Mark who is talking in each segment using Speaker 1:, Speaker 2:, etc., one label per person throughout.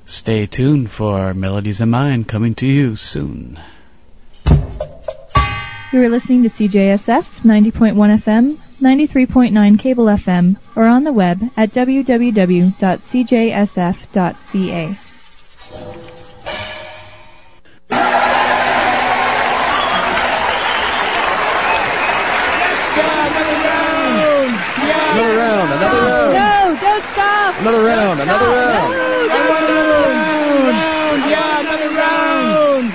Speaker 1: Stay tuned for Melodies of Mine coming to you soon.
Speaker 2: You are listening to CJSF 90.1 FM, 93.9 cable FM, or on the web at www.cjsf.ca.
Speaker 3: Another round.
Speaker 2: No, don't stop!
Speaker 3: Another round.
Speaker 2: Another round!
Speaker 4: Yeah, another round!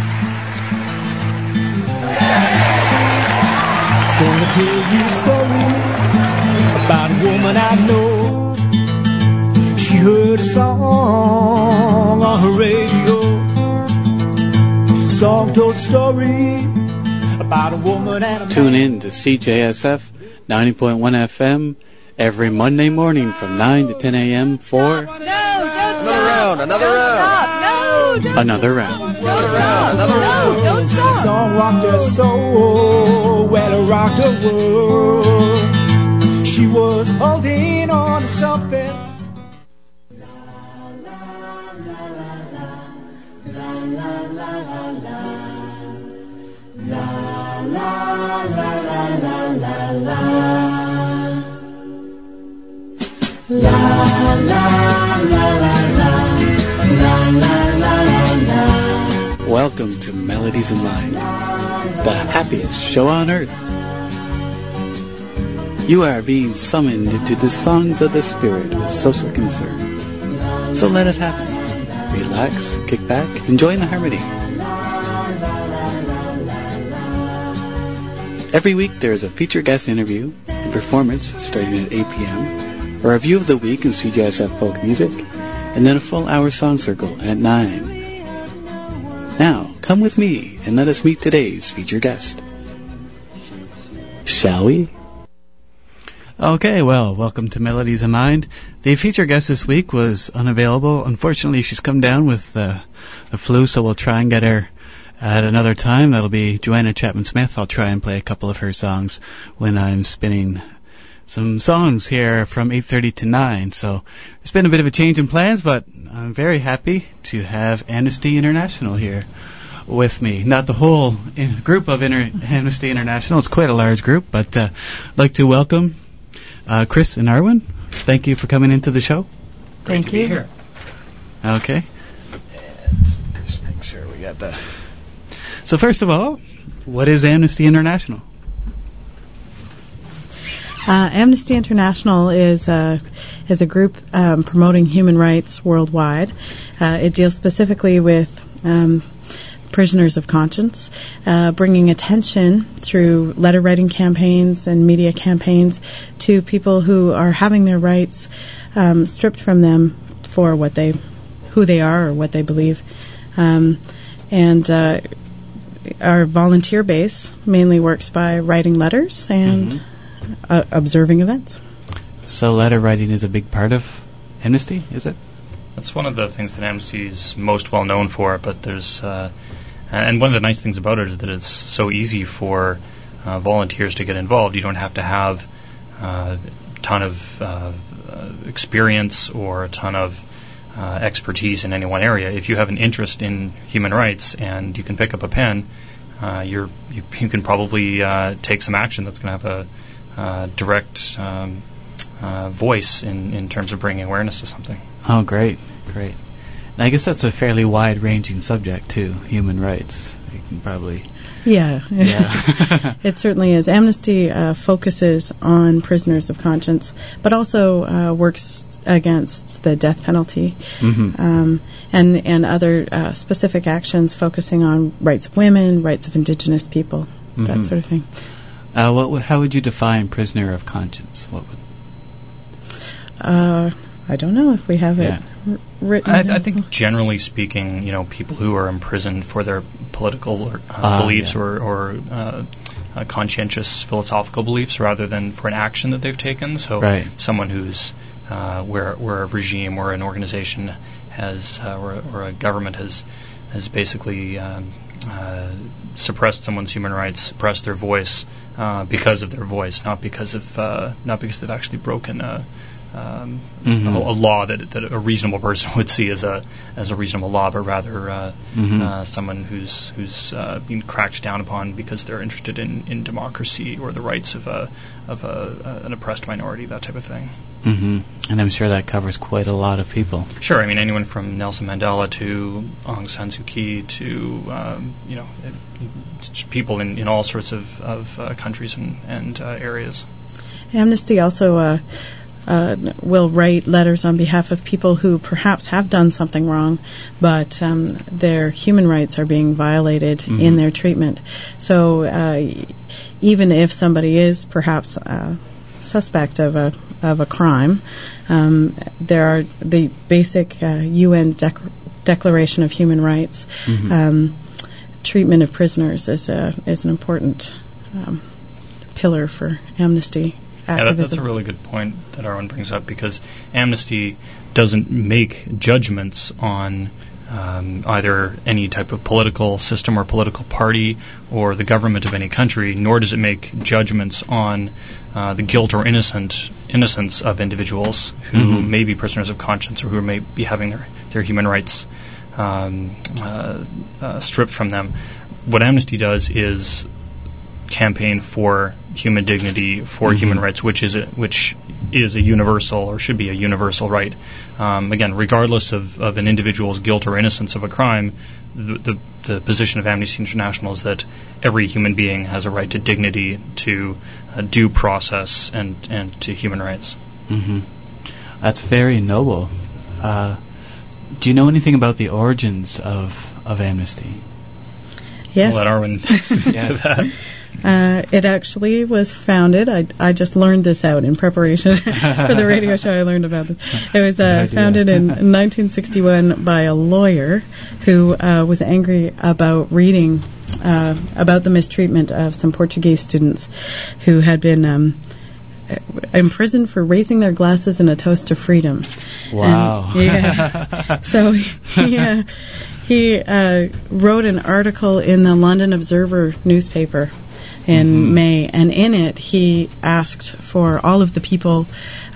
Speaker 4: Gonna tell you a story about a woman I know. She heard a song on her radio. Song told a story about a woman and a man.
Speaker 1: Tune in to CJSF 90.1 FM every Monday morning from 9 to 10 a.m. for
Speaker 2: No, don't stop!
Speaker 3: Another round.
Speaker 2: Stop! No, don't
Speaker 1: another round.
Speaker 2: Don't stop! No, don't
Speaker 4: The
Speaker 2: stop!
Speaker 4: song rocked her soul, well, it rocked her world. She was holding on to something.
Speaker 1: Welcome to Melodies of Mine, the happiest show on earth. You are being summoned into the songs of the spirit with social concern. So let it happen. Relax, kick back, and join the harmony. Every week there is a featured guest interview and performance starting at 8 p.m., a review of the week in CJSF folk music, and then a full hour song circle at 9. Now, come with me and let us meet today's featured guest. Shall we? Okay, well, welcome to Melodies of Mind. The featured guest this week was unavailable. Unfortunately, she's come down with the flu, so we'll try and get her at another time. That'll be Joanna Chapman-Smith. I'll try and play a couple of her songs when I'm spinning some songs here from 8:30 to 9. So it's been a bit of a change in plans, but I'm very happy to have Amnesty International here with me. Not the whole group of Amnesty International. It's quite a large group, but I'd like to welcome Chris and Arwen. Thank you for coming into the show.
Speaker 5: Thank you. Be here.
Speaker 1: Okay. And just make sure we got the... So first of all, what is Amnesty International?
Speaker 5: Amnesty International is a group promoting human rights worldwide. It deals specifically with prisoners of conscience, bringing attention through letter writing campaigns and media campaigns to people who are having their rights stripped from them for who they are or what they believe. And our volunteer base mainly works by writing letters and observing events.
Speaker 1: So letter writing is a big part of Amnesty, is it?
Speaker 6: That's one of the things that Amnesty is most well known for, but there's... and one of the nice things about it is that it's so easy for volunteers to get involved. You don't have to have a ton of experience or a ton of expertise in any one area. If you have an interest in human rights and you can pick up a pen, you can probably take some action that's going to have a direct voice in terms of bringing awareness to something.
Speaker 1: Oh, great. And I guess that's a fairly wide-ranging subject, too, human rights. You can probably...
Speaker 5: Yeah. It certainly is. Amnesty focuses on prisoners of conscience, but also works against the death penalty and other specific actions focusing on rights of women, rights of Indigenous people, that sort of thing.
Speaker 1: How would you define prisoner of conscience? What would...
Speaker 5: I don't know if we have it written.
Speaker 6: I think generally speaking, people who are imprisoned for their political beliefs or conscientious philosophical beliefs rather than for an action that they've taken. So someone who's where a regime or an organization has or a government has basically suppressed someone's human rights, suppressed their voice because of their voice, not because they've actually broken law that a reasonable person would see as a reasonable law, but rather someone who's being cracked down upon because they're interested in democracy or the rights of an oppressed minority, that type of thing.
Speaker 1: Mm-hmm. And I'm sure that covers quite a lot of people.
Speaker 6: Sure, I mean anyone from Nelson Mandela to Aung San Suu Kyi to people in all sorts of countries and areas.
Speaker 5: Amnesty also will write letters on behalf of people who perhaps have done something wrong, but their human rights are being violated in their treatment. So even if somebody is perhaps suspect of a crime, there are the basic UN Declaration of Human Rights. Treatment of prisoners is an important pillar for Amnesty activism.
Speaker 6: That's a really good point that Arwen brings up, because Amnesty doesn't make judgments on either any type of political system or political party or the government of any country, nor does it make judgments on the guilt or innocence of individuals who may be prisoners of conscience or who may be having their human rights stripped from them. What Amnesty does is campaign for human dignity, for human rights, which is a universal, or should be a universal right. Again, regardless of an individual's guilt or innocence of a crime, the position of Amnesty International is that every human being has a right to dignity, to due process, and to human rights. Mm-hmm.
Speaker 1: That's very noble. Do you know anything about the origins of Amnesty?
Speaker 5: Yes.
Speaker 6: I'll let Arwen speak to that.
Speaker 5: It actually was founded. I just learned this out in preparation for the radio show. I learned about this. It was founded in 1961 by a lawyer who was angry about reading about the mistreatment of some Portuguese students who had been imprisoned for raising their glasses in a toast to freedom.
Speaker 1: Wow.
Speaker 5: And, so he wrote an article in the London Observer newspaper in May, and in it he asked for all of the people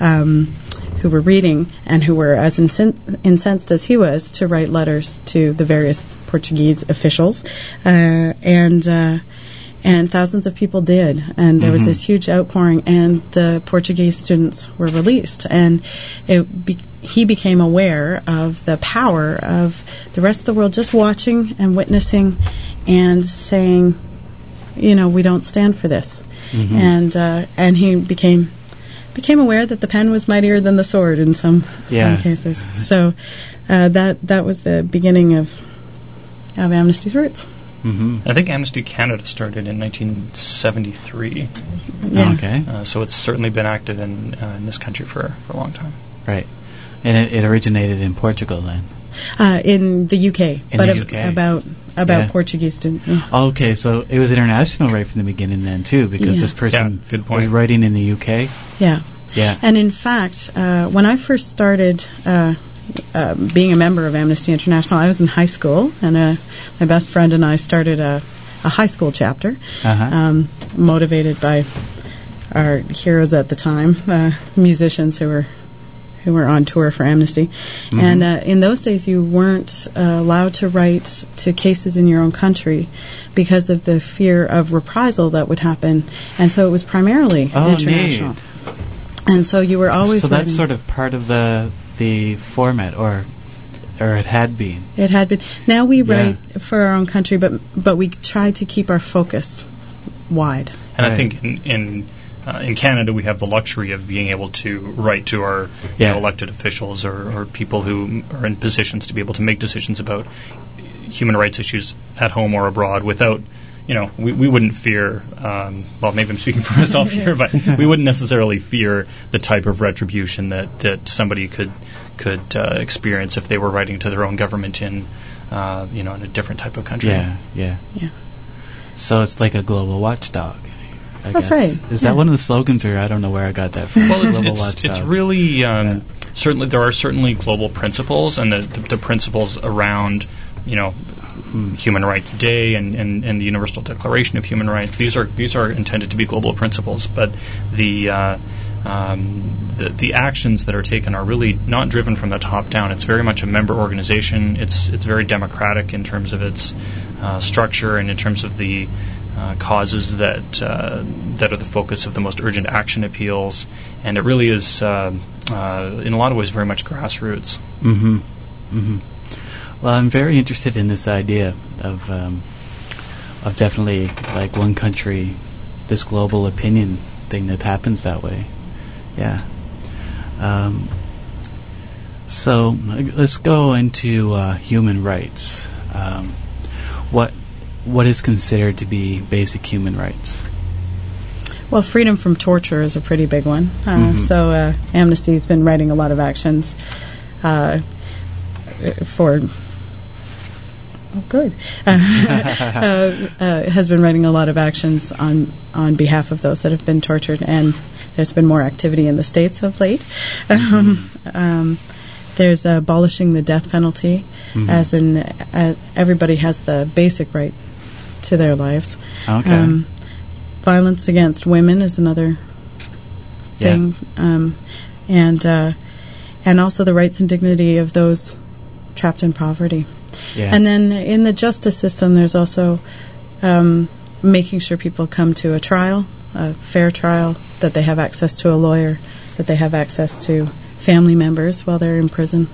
Speaker 5: who were reading and who were as incensed as he was to write letters to the various Portuguese officials, and thousands of people did, and there was this huge outpouring, and the Portuguese students were released, and he became aware of the power of the rest of the world just watching and witnessing and saying, we don't stand for this. And he became aware that the pen was mightier than the sword in some cases. So that was the beginning of Amnesty's roots.
Speaker 6: I think Amnesty Canada started in 1973.
Speaker 5: Yeah.
Speaker 1: Okay.
Speaker 6: So it's certainly been active in this country for a long time.
Speaker 1: Right. And it originated in Portugal then?
Speaker 5: In the UK. About Portuguese students. Yeah.
Speaker 1: Okay, so it was international right from the beginning then too, because this person was writing in the UK?
Speaker 5: Yeah.
Speaker 1: Yeah.
Speaker 5: And in fact, when I first started being a member of Amnesty International, I was in high school, and my best friend and I started a high school chapter, motivated by our heroes at the time, musicians who were on tour for Amnesty. And in those days, you weren't allowed to write to cases in your own country because of the fear of reprisal that would happen. And so it was primarily international.
Speaker 1: Neat.
Speaker 5: And so you were always
Speaker 1: So that's sort of part of the format, or it had been.
Speaker 5: It had been. Now we write for our own country, but we try to keep our focus wide.
Speaker 6: And I think in Canada, we have the luxury of being able to write to our elected officials or people who are in positions to be able to make decisions about human rights issues at home or abroad without, we wouldn't fear, maybe I'm speaking for myself here, but we wouldn't necessarily fear the type of retribution that somebody could experience if they were writing to their own government in a different type of country.
Speaker 1: Yeah. So it's like a global watchdog.
Speaker 5: That's right.
Speaker 1: Is that one of the slogans, or I don't know where I got that from?
Speaker 6: Well, it's really certainly there are certainly global principles, and the principles around Human Rights Day and the Universal Declaration of Human Rights. These are intended to be global principles, but the the actions that are taken are really not driven from the top down. It's very much a member organization. It's very democratic in terms of its structure and in terms of the causes that are the focus of the most urgent action appeals. And it really is, in a lot of ways, very much grassroots.
Speaker 1: Mm-hmm. Mm-hmm. Well, I'm very interested in this idea of definitely like one country, this global opinion thing that happens that way. Yeah. So let's go into human rights. What is considered to be basic human rights?
Speaker 5: Well, freedom from torture is a pretty big one. So Amnesty's been writing a lot of actions for... Oh, good. Has been writing a lot of actions on behalf of those that have been tortured, and there's been more activity in the States of late. There's abolishing the death penalty, as in everybody has the basic right to their lives.
Speaker 1: Okay.
Speaker 5: Violence against women is another thing, and also the rights and dignity of those trapped in poverty.
Speaker 1: Yeah.
Speaker 5: And then in the justice system, there's also making sure people come to a trial, a fair trial, that they have access to a lawyer, that they have access to family members while they're in prison.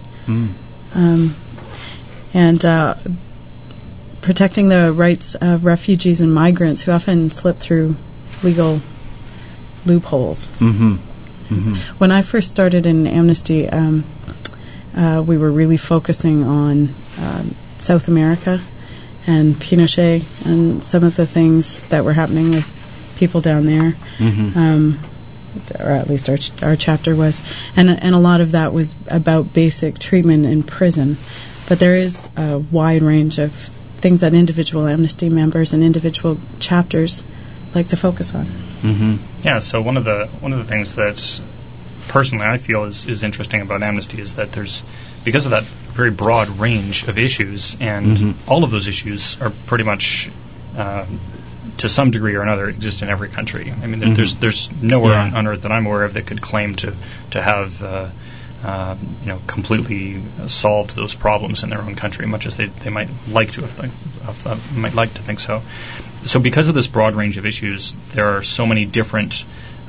Speaker 5: And protecting the rights of refugees and migrants who often slip through legal loopholes. When I first started in Amnesty, we were really focusing on South America and Pinochet and some of the things that were happening with people down there, or at least our chapter was, and a lot of that was about basic treatment in prison. But there is a wide range of things that individual Amnesty members and individual chapters like to focus on.
Speaker 6: Yeah. So one of the things that personally I feel is interesting about Amnesty is that there's, because of that very broad range of issues, and all of those issues are pretty much to some degree or another exist in every country. I mean, there's nowhere on earth that I'm aware of that could claim to have completely solved those problems in their own country, much as they might like to think so. So because of this broad range of issues, there are so many different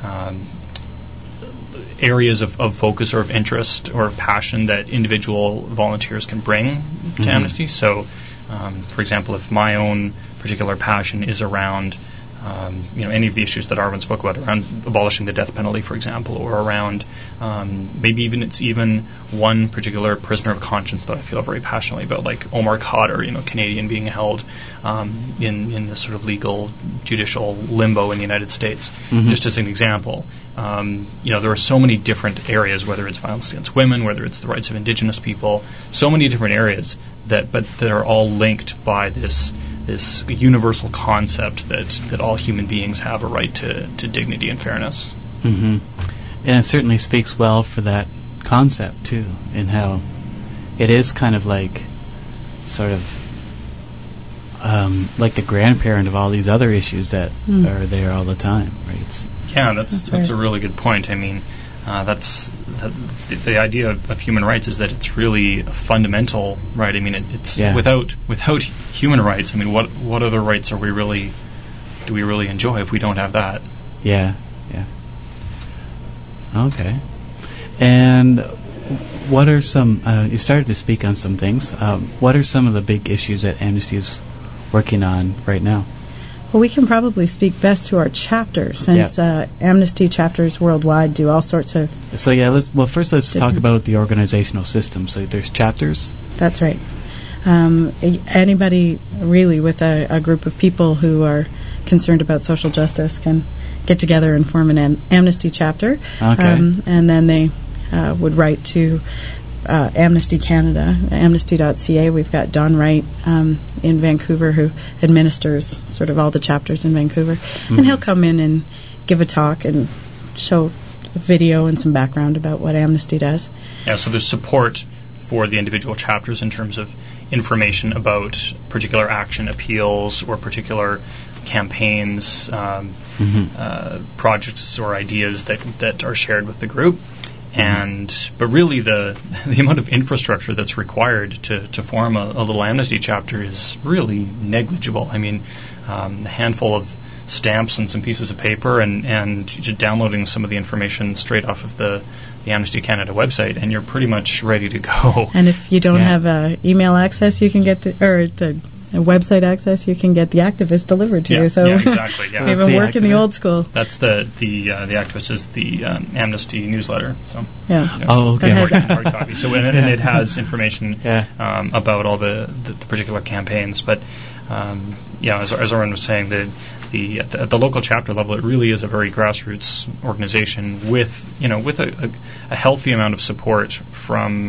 Speaker 6: areas of focus or of interest or of passion that individual volunteers can bring to Amnesty. So, for example, if my own particular passion is around any of the issues that Arvin spoke about, around abolishing the death penalty, for example, or around maybe it's even one particular prisoner of conscience that I feel very passionately about, like Omar Khadr, Canadian, being held in this sort of legal judicial limbo in the United States, just as an example. There are so many different areas, whether it's violence against women, whether it's the rights of Indigenous people, so many different areas that are all linked by this universal concept that all human beings have a right to dignity and fairness.
Speaker 1: And it certainly speaks well for that concept too, in how it is kind of like sort of like the grandparent of all these other issues that are there all the time, right?
Speaker 6: That's a really good point. I mean, the idea of human rights is that it's really a fundamental right. I mean, it's without human rights, I mean, what other rights do we really enjoy if we don't have that?
Speaker 1: Yeah. Okay. And what are some? You started to speak on some things. What are some of the big issues that Amnesty is working on right now?
Speaker 5: Well, we can probably speak best to our chapter, since Amnesty chapters worldwide do all sorts of...
Speaker 1: So, first let's talk about the organizational system. So there's chapters?
Speaker 5: That's right. Anybody really with a group of people who are concerned about social justice can get together and form an Amnesty chapter.
Speaker 1: Okay.
Speaker 5: And then they would write to Amnesty Canada, amnesty.ca. We've got Don Wright in Vancouver, who administers sort of all the chapters in Vancouver. And he'll come in and give a talk and show a video and some background about what Amnesty does.
Speaker 6: Yeah, so there's support for the individual chapters in terms of information about particular action appeals or particular campaigns, projects or ideas that are shared with the group. But really the amount of infrastructure that's required to form a little Amnesty chapter is really negligible. I mean, a handful of stamps and some pieces of paper and just downloading some of the information straight off of the Amnesty Canada website, and you're pretty much ready to go.
Speaker 5: And if you don't have email access, you can get the website access, you can get the Activist delivered to you. So
Speaker 6: exactly. Yeah.
Speaker 5: even work in the old school.
Speaker 6: That's the Activist is the Amnesty newsletter. So
Speaker 1: okay.
Speaker 6: Hard copy. So and it has information about all the particular campaigns. But as Oren was saying, at the local chapter level, it really is a very grassroots organization with a healthy amount of support from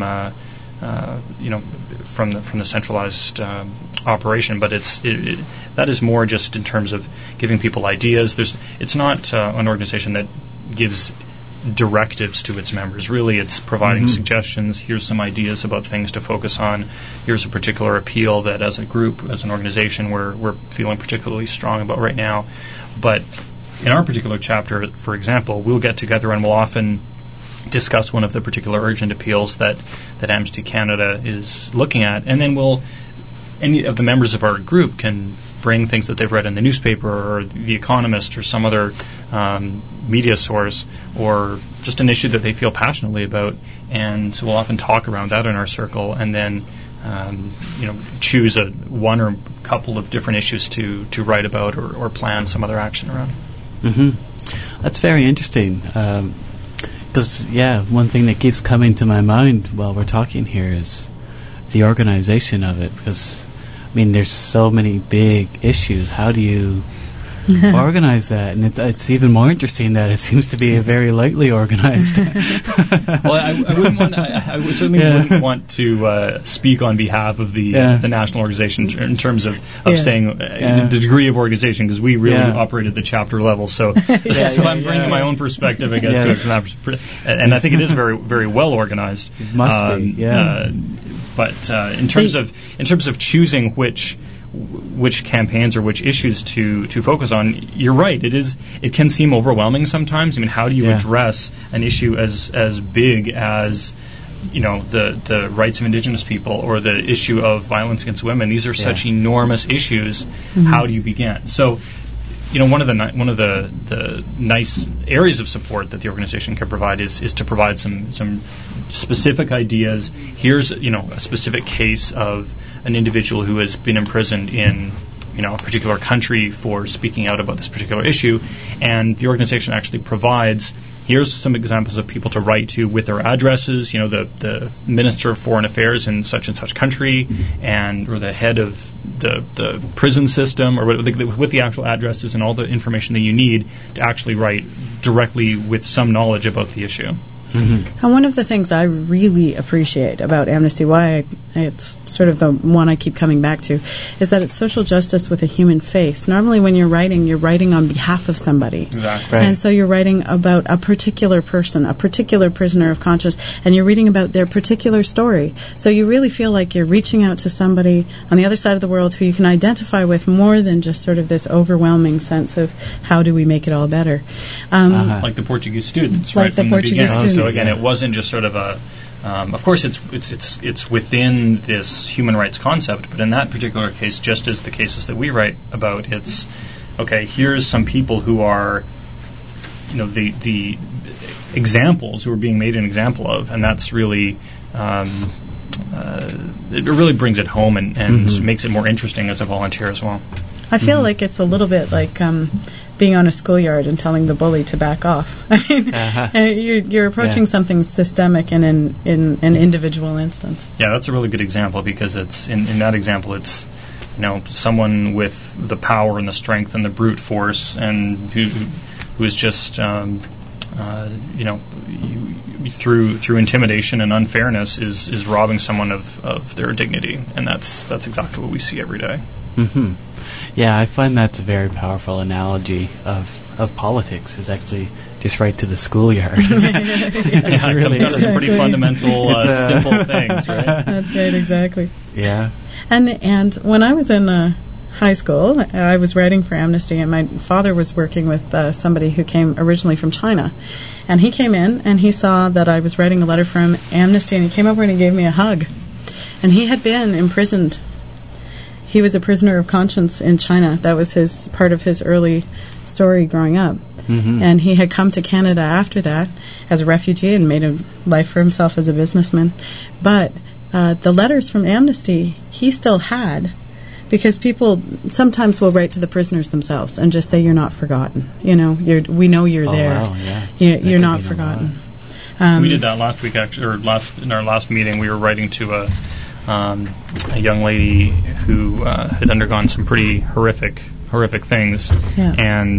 Speaker 6: the centralized operation. But that is more just in terms of giving people ideas. It's not an organization that gives directives to its members. Really, it's providing suggestions. Here's some ideas about things to focus on. Here's a particular appeal that as a group, as an organization, we're feeling particularly strong about right now. But in our particular chapter, for example, we'll get together and we'll often discuss one of the particular urgent appeals that Amnesty Canada is looking at, and then any of the members of our group can bring things that they've read in the newspaper or The Economist or some other media source, or just an issue that they feel passionately about, and so we'll often talk around that in our circle, and then choose one or couple of different issues to write about or plan some other action around.
Speaker 1: That's very interesting. Because, one thing that keeps coming to my mind while we're talking here is the organization of it. Because, there's so many big issues. How do you organize that? And it's even more interesting that it seems to be very lightly organized.
Speaker 6: Well, I certainly wouldn't want to speak on behalf of the national organization in terms of saying the degree of organization, because we really operate at the chapter level. So, I'm bringing my own perspective, I guess, to it. And I think it is very, very well organized.
Speaker 1: It must be,
Speaker 6: But in terms of choosing which campaigns or which issues to focus on, you're right. It can seem overwhelming sometimes. How do you address an issue as big as the rights of Indigenous people or the issue of violence against women? These are such enormous issues. How do you begin? So, one of the nice areas of support that the organization can provide is to provide some specific ideas. Here's a specific case of an individual who has been imprisoned in a particular country for speaking out about this particular issue, and the organization actually provides, here's some examples of people to write to with their addresses, the Minister of Foreign Affairs in such and such country, or the head of the prison system, or with the actual addresses and all the information that you need to actually write directly with some knowledge about the issue.
Speaker 5: And one of the things I really appreciate about Amnesty, why it's sort of the one I keep coming back to, is that it's social justice with a human face. Normally when you're writing on behalf of somebody.
Speaker 6: Exactly.
Speaker 5: Right. And so you're writing about a particular person, a particular prisoner of conscience, and you're reading about their particular story. So you really feel like you're reaching out to somebody on the other side of the world who you can identify with more than just sort of this overwhelming sense of how do we make it all better.
Speaker 6: Like the Portuguese students, right?
Speaker 5: Like the Portuguese students.
Speaker 6: So again, it wasn't just sort of a. Of course, it's within this human rights concept, but in that particular case, just as the cases that we write about, it's okay. Here's some people who are, the examples who are being made an example of, and that's really. It really brings it home and makes it more interesting as a volunteer as well.
Speaker 5: I feel like it's a little bit like being on a schoolyard and telling the bully to back off. You're approaching something systemic in an individual instance.
Speaker 6: Yeah, that's a really good example, because it's in that example, it's someone with the power and the strength and the brute force, and who is just through intimidation and unfairness is robbing someone of their dignity, and that's exactly what we see every day.
Speaker 1: Yeah, I find that's a very powerful analogy of politics, is actually just right to the schoolyard.
Speaker 6: It comes down to some pretty fundamental, simple things, right?
Speaker 5: That's right, exactly.
Speaker 1: Yeah.
Speaker 5: And when I was in high school, I was writing for Amnesty, and my father was working with somebody who came originally from China. And he came in, and he saw that I was writing a letter from Amnesty, and he came over and he gave me a hug. And he had been imprisoned. He was a prisoner of conscience in China. That was part of his early story growing up. Mm-hmm. And he had come to Canada after that as a refugee and made a life for himself as a businessman. But the letters from Amnesty he still had, because people sometimes will write to the prisoners themselves and just say, "You're not forgotten. You know, we know you're there.
Speaker 1: Wow, yeah.
Speaker 5: You're not forgotten."
Speaker 6: We did that last week, actually, or in our last meeting. We were writing to a young lady who had undergone some pretty horrific things, and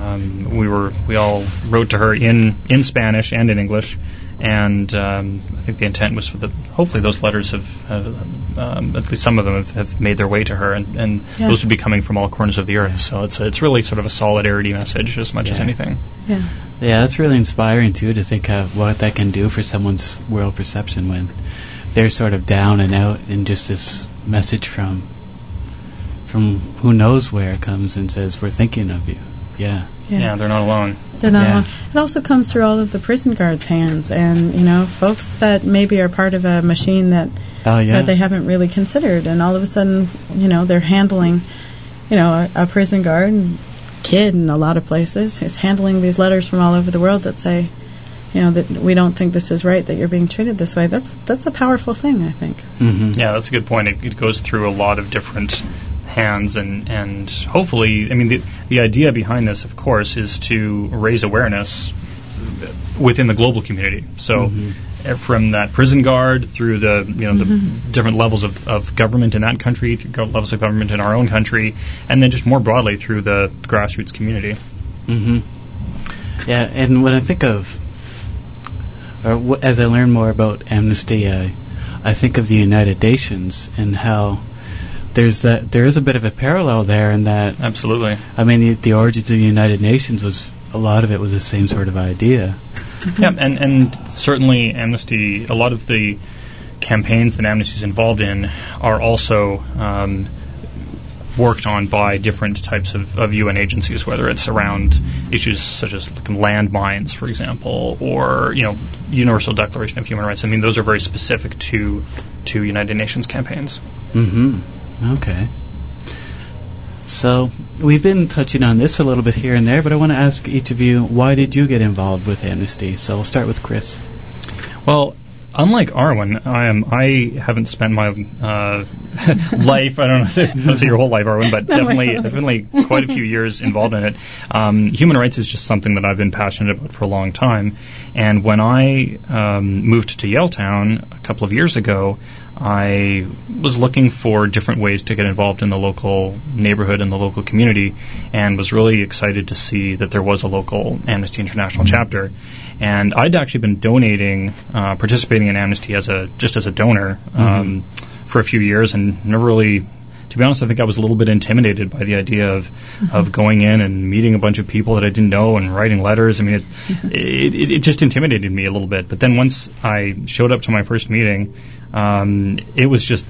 Speaker 6: we all wrote to her in Spanish and in English, and I think the intent was hopefully those letters have at least some of them have made their way to her, and those would be coming from all corners of the earth. So it's really sort of a solidarity message as much as anything.
Speaker 5: Yeah.
Speaker 1: Yeah, that's really inspiring too, to think of what that can do for someone's world perception when they're sort of down and out, and just this message from who knows where comes and says, "We're thinking of you." Yeah,
Speaker 6: they're not alone.
Speaker 5: They're not alone. It also comes through all of the prison guards' hands, and folks that maybe are part of a machine that they haven't really considered, and all of a sudden, they're handling, a prison guard kid in a lot of places is handling these letters from all over the world that say, that we don't think this is right, that you're being treated this way. That's a powerful thing, I think.
Speaker 1: Mm-hmm.
Speaker 6: Yeah, that's a good point. It goes through a lot of different hands, and hopefully, the idea behind this, of course, is to raise awareness within the global community. So from that prison guard through the the different levels of government in that country, to levels of government in our own country, and then just more broadly through the grassroots community.
Speaker 1: Mm-hmm. Yeah, and when I think of, as I learn more about Amnesty, I think of the United Nations and how there is a bit of a parallel there in that.
Speaker 6: Absolutely.
Speaker 1: The origins of the United Nations a lot of it was the same sort of idea.
Speaker 6: Mm-hmm. Yeah, and certainly Amnesty, a lot of the campaigns that Amnesty is involved in are also worked on by different types of UN agencies, whether it's around issues such as landmines, for example, or Universal Declaration of Human Rights. Those are very specific to United Nations campaigns.
Speaker 1: Mm-hmm. Okay. So we've been touching on this a little bit here and there, but I want to ask each of you, why did you get involved with Amnesty? So we'll start with Chris.
Speaker 6: Well, unlike Arwen, I haven't spent my life, I don't say your whole life, Arwen, but definitely quite a few years involved in it. Human rights is just something that I've been passionate about for a long time. And when I moved to Yaletown a couple of years ago, I was looking for different ways to get involved in the local neighborhood and the local community, and was really excited to see that there was a local Amnesty International chapter. And I'd actually been participating in Amnesty as a donor for a few years, and never really, to be honest, I think I was a little bit intimidated by the idea of going in and meeting a bunch of people that I didn't know and writing letters. It just intimidated me a little bit. But then once I showed up to my first meeting, it was just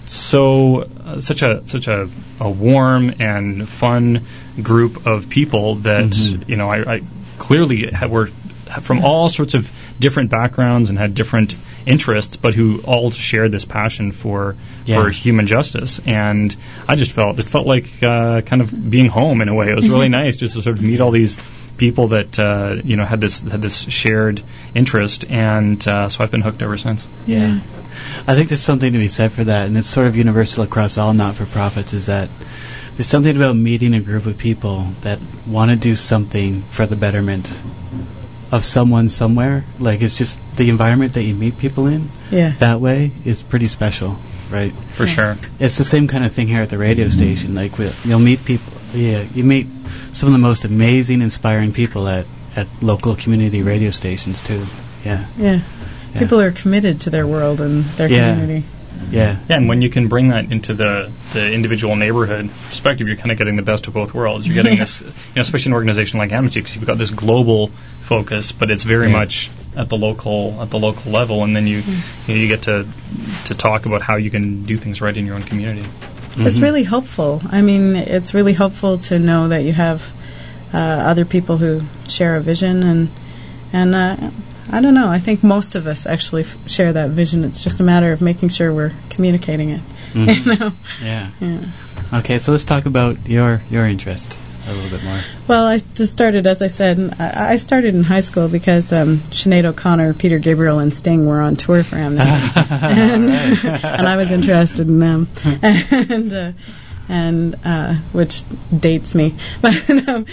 Speaker 6: such a warm and fun group of people that I clearly were from all sorts of different backgrounds and had different interests, but who all shared this passion for human justice. And I just felt like kind of being home in a way. It was really nice just to sort of meet all these people that had this shared interest, and so I've been hooked ever since.
Speaker 1: Yeah. I think there's something to be said for that, and it's sort of universal across all not-for-profits, is that there's something about meeting a group of people that want to do something for the betterment of someone somewhere. Like, it's just the environment that you meet people in that way is pretty special, right?
Speaker 6: For sure.
Speaker 1: It's the same kind of thing here at the radio station. Like, you'll meet people, you meet some of the most amazing, inspiring people at local community radio stations, too. Yeah.
Speaker 5: People are committed to their world and their community.
Speaker 1: Yeah,
Speaker 6: and when you can bring that into the individual neighborhood perspective, you're kind of getting the best of both worlds. You're getting this, especially an organization like Amnesty, because you've got this global focus, but it's very much at the local level, and then you get to talk about how you can do things right in your own community.
Speaker 5: It's really hopeful. I mean, it's really hopeful to know that you have other people who share a vision, and I don't know. I think most of us actually share that vision. It's just a matter of making sure we're communicating it. You know?
Speaker 1: Yeah. Okay, so let's talk about your interest a little bit more.
Speaker 5: Well, I just started, as I said, I started in high school because Sinead O'Connor, Peter Gabriel, and Sting were on tour for Amnesty, and I was interested in them, and which dates me, but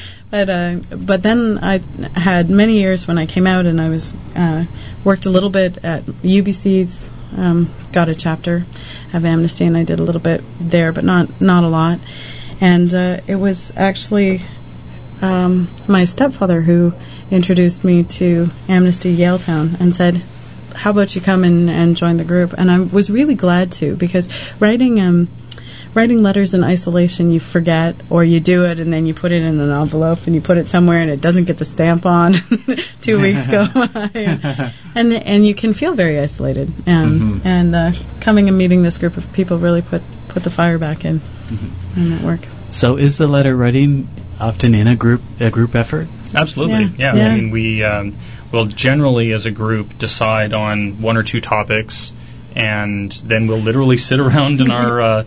Speaker 5: then I had many years when I came out, and I was worked a little bit at UBC's. Got a chapter of Amnesty, and I did a little bit there, but not a lot. And it was actually my stepfather who introduced me to Amnesty Yaletown and said, how about you come in and join the group? And I was really glad to, because writing letters in isolation, you forget, or you do it and then you put it in an envelope and you put it somewhere and it doesn't get the stamp on. 2 weeks go by, and you can feel very isolated. And coming and meeting this group of people really put the fire back in that work.
Speaker 1: So is the letter writing often in a group effort?
Speaker 6: Absolutely, yeah. I mean, we will generally, as a group, decide on one or two topics, and then we'll literally sit around in our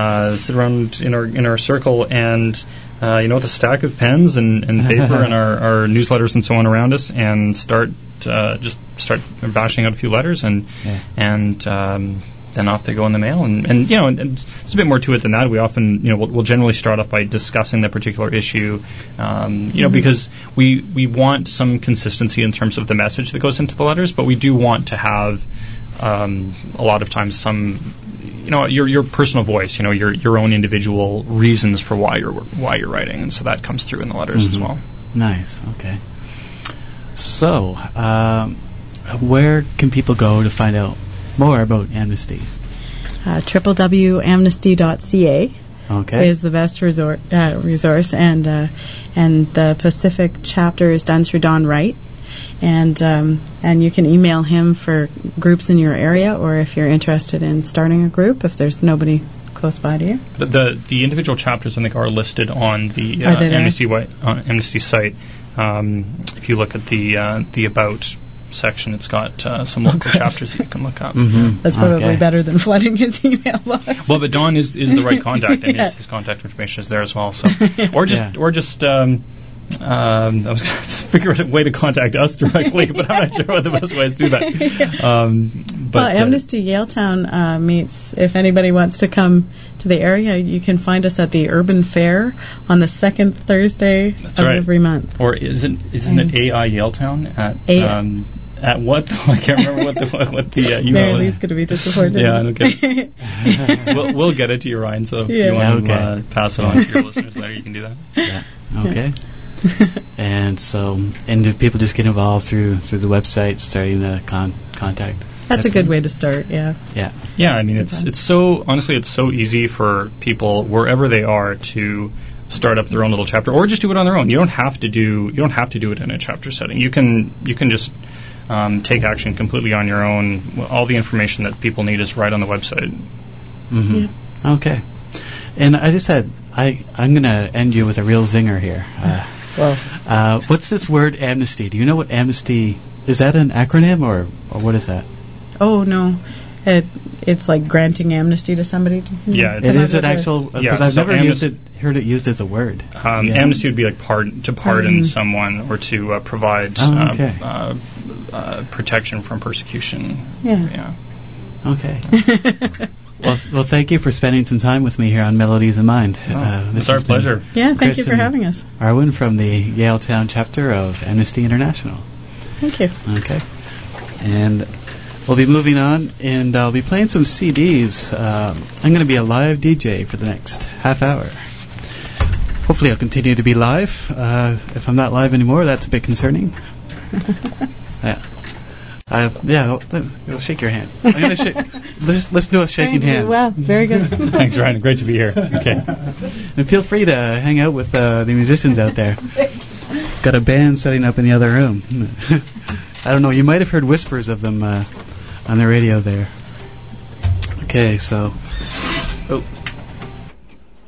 Speaker 6: circle and with a stack of pens and paper and our newsletters and so on around us, and start bashing out a few letters and then off they go in the mail, and it's a bit more to it than that. We often, we'll generally start off by discussing the particular issue, because we want some consistency in terms of the message that goes into the letters, but we do want to have a lot of times some, your personal voice, your own individual reasons for why you're writing, and so that comes through in the letters as well. Nice.
Speaker 1: Okay. So, where can people go to find out more about Amnesty?
Speaker 5: www.amnesty.ca is the best resource, and the Pacific chapter is done through Don Wright, and you can email him for groups in your area, or if you're interested in starting a group, if there's nobody close by to you.
Speaker 6: The individual chapters, I think, are listed on the Amnesty site. If you look at the About section, it's got some local chapters that you can look up.
Speaker 5: That's probably better than flooding his email box.
Speaker 6: Well, but Don is the right contact, and his contact information is there as well. So, or just I was trying to figure out a way to contact us directly, but I'm not sure what the best way is to do that.
Speaker 5: But Amnesty Yaletown meets. If anybody wants to come to the area, you can find us at the Urban Fair on the second Thursday of every month.
Speaker 6: Or isn't it AI Yaletown at what? I can't remember what the email
Speaker 5: Mary
Speaker 6: is.
Speaker 5: Lee's going to be disappointed.
Speaker 6: Yeah, okay. we'll get it to you, Ryan. So if you want to pass it on to your listeners there, you can do that.
Speaker 1: Yeah. Okay. And do people just get involved through the website, starting the contact?
Speaker 5: That's a good way to start. Yeah.
Speaker 1: Yeah.
Speaker 6: Yeah. I mean, it's so easy for people wherever they are to start up their own little chapter, or just do it on their own. You don't have to do it in a chapter setting. You can just take action completely on your own. All the information that people need is right on the website.
Speaker 1: Yeah. Okay. And I just said I'm going to end you with a real zinger here. What's this word amnesty? Do you know what amnesty is? That an acronym or what is that?
Speaker 5: Oh no, it's like granting amnesty to somebody.
Speaker 6: Yeah,
Speaker 1: it is an actual, because I've never heard it used as a word.
Speaker 6: Amnesty would be like pardon someone, or to provide protection from persecution.
Speaker 5: Yeah.
Speaker 1: Okay. Well, thank you for spending some time with me here on Melodies of Mind.
Speaker 6: It's our pleasure.
Speaker 5: Yeah, thank you for having us.
Speaker 1: Arwen from the Yaletown chapter of Amnesty International.
Speaker 5: Thank you.
Speaker 1: Okay. And we'll be moving on, and I'll be playing some CDs. I'm going to be a live DJ for the next half hour. Hopefully I'll continue to be live. If I'm not live anymore, that's a bit concerning. Yeah. I'll shake your hand. I'm going to shake. Let's do a shaking hands.
Speaker 5: Wow, very good.
Speaker 6: Thanks, Ryan. Great to be here. Okay.
Speaker 1: And feel free to hang out with the musicians out there. Got a band setting up in the other room. I don't know. You might have heard whispers of them on the radio there. Okay, so. Oh.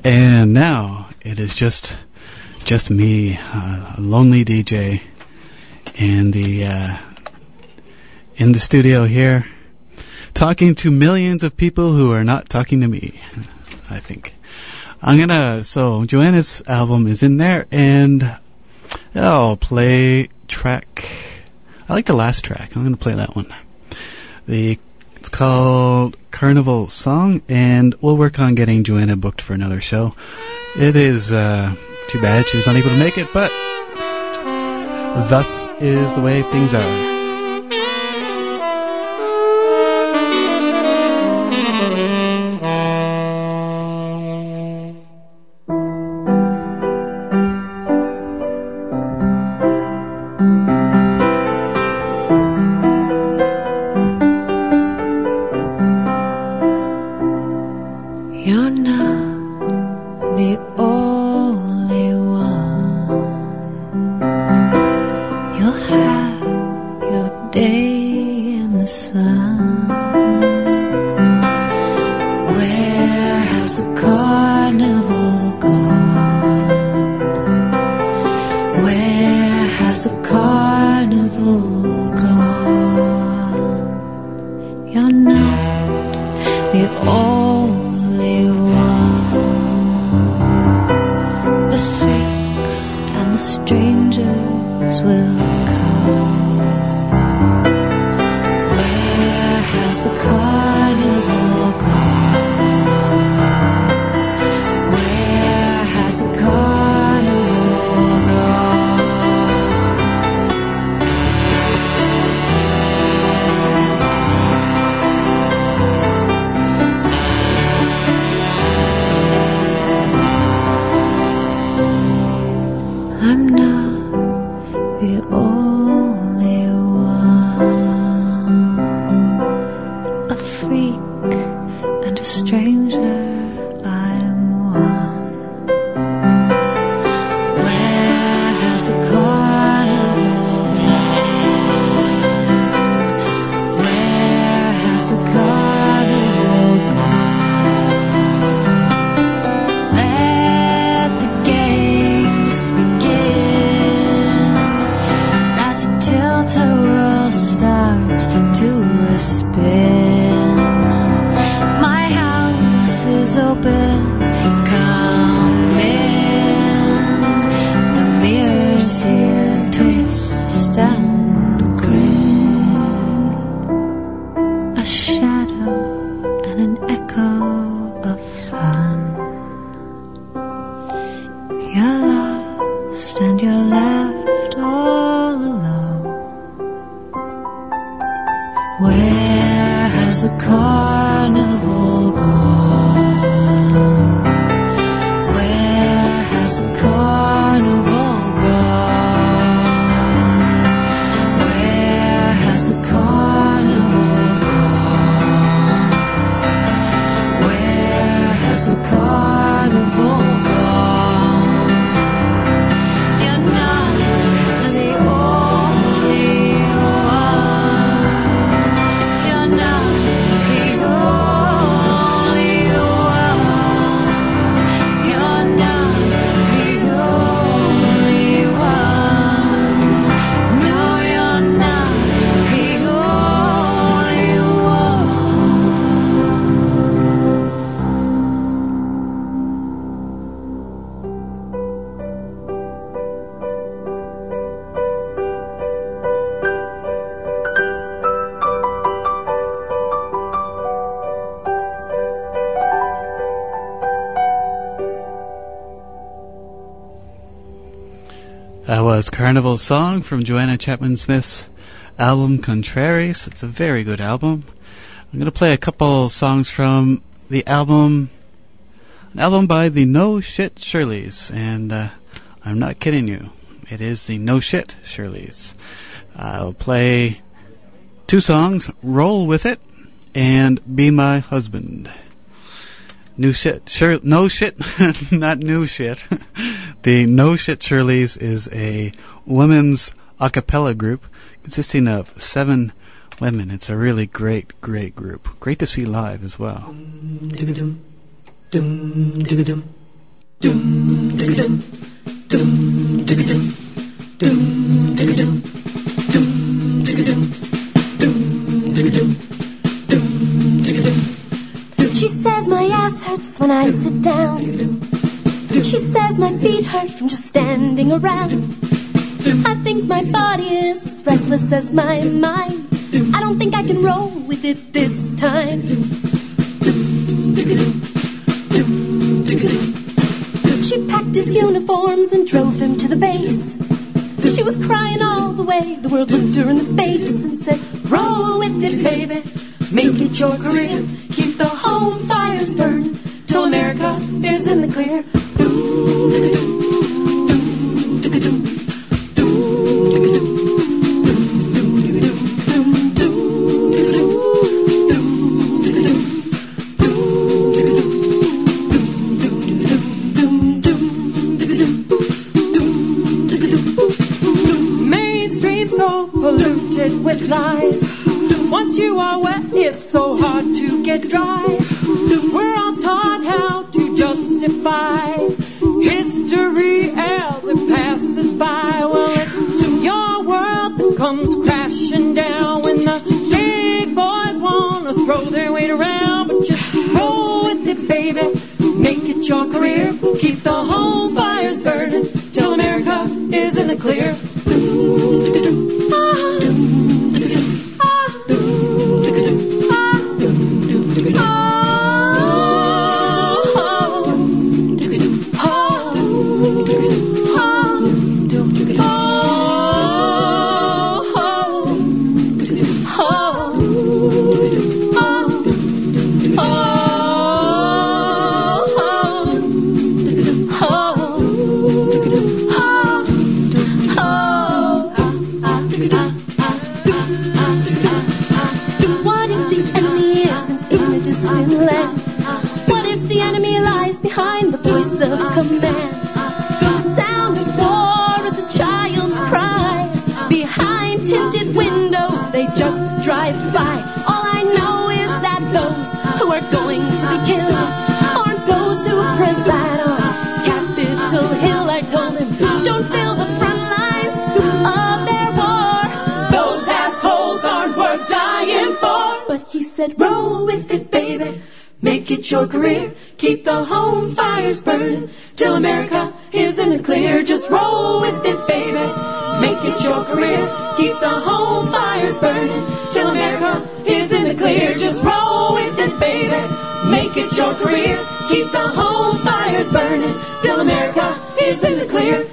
Speaker 1: And now it is just me, a lonely DJ, in the studio here, talking to millions of people who are not talking to me, I think. So Joanna's album is in there, and I'll play track. I like the last track. I'm gonna play that one. It's called Carnival Song, and we'll work on getting Joanna booked for another show. It is too bad she was unable to make it, but thus is the way things are. That was Carnival Song from Joanna Chapman Smith's album Contraries. It's a very good album. I'm going to play a couple songs from the album, an album by the No Shit Shirleys, and I'm not kidding you. It is the No Shit Shirleys. I'll play two songs, Roll With It and Be My Husband. New shit, no shit, not new shit. The No Shit Shirleys is a women's a cappella group consisting of 7 women. It's a really great group. Great to see live as well.
Speaker 3: She says my ass hurts when I sit down. She says my feet hurt from just standing around. I think my body is as restless as my mind. I don't think I can roll with it this time. She packed his uniforms and drove him to the base. She was crying all the way. The world looked her in the face and said, roll with it, baby. Make it your career. Keep the home fires burning till America is in the clear. Mainstream so polluted with lies. Once you are wet, it's so hard to get dry. We're all taught how to justify history as it passes by. Well, it's your world that comes crashing down when the big boys want to throw their weight around. But just roll with it, baby. Make it your career. Keep the home fires burning till America is in the clear. Behind the voice of command, the sound of war is a child's cry. Behind tinted windows, they just drive by. All I know is that those who are going to be killed aren't those who preside on Capitol Hill. I told him, don't fill the front lines of their war. Those assholes aren't worth dying for. But he said, roll with it, baby. Make it your career. Keep the home fires burning till America is in the clear. Just roll with it, baby. Make it your career. Keep the home fires burning till America is in the clear. Just roll with it, baby. Make it your career. Keep the home fires burning till America is in the clear.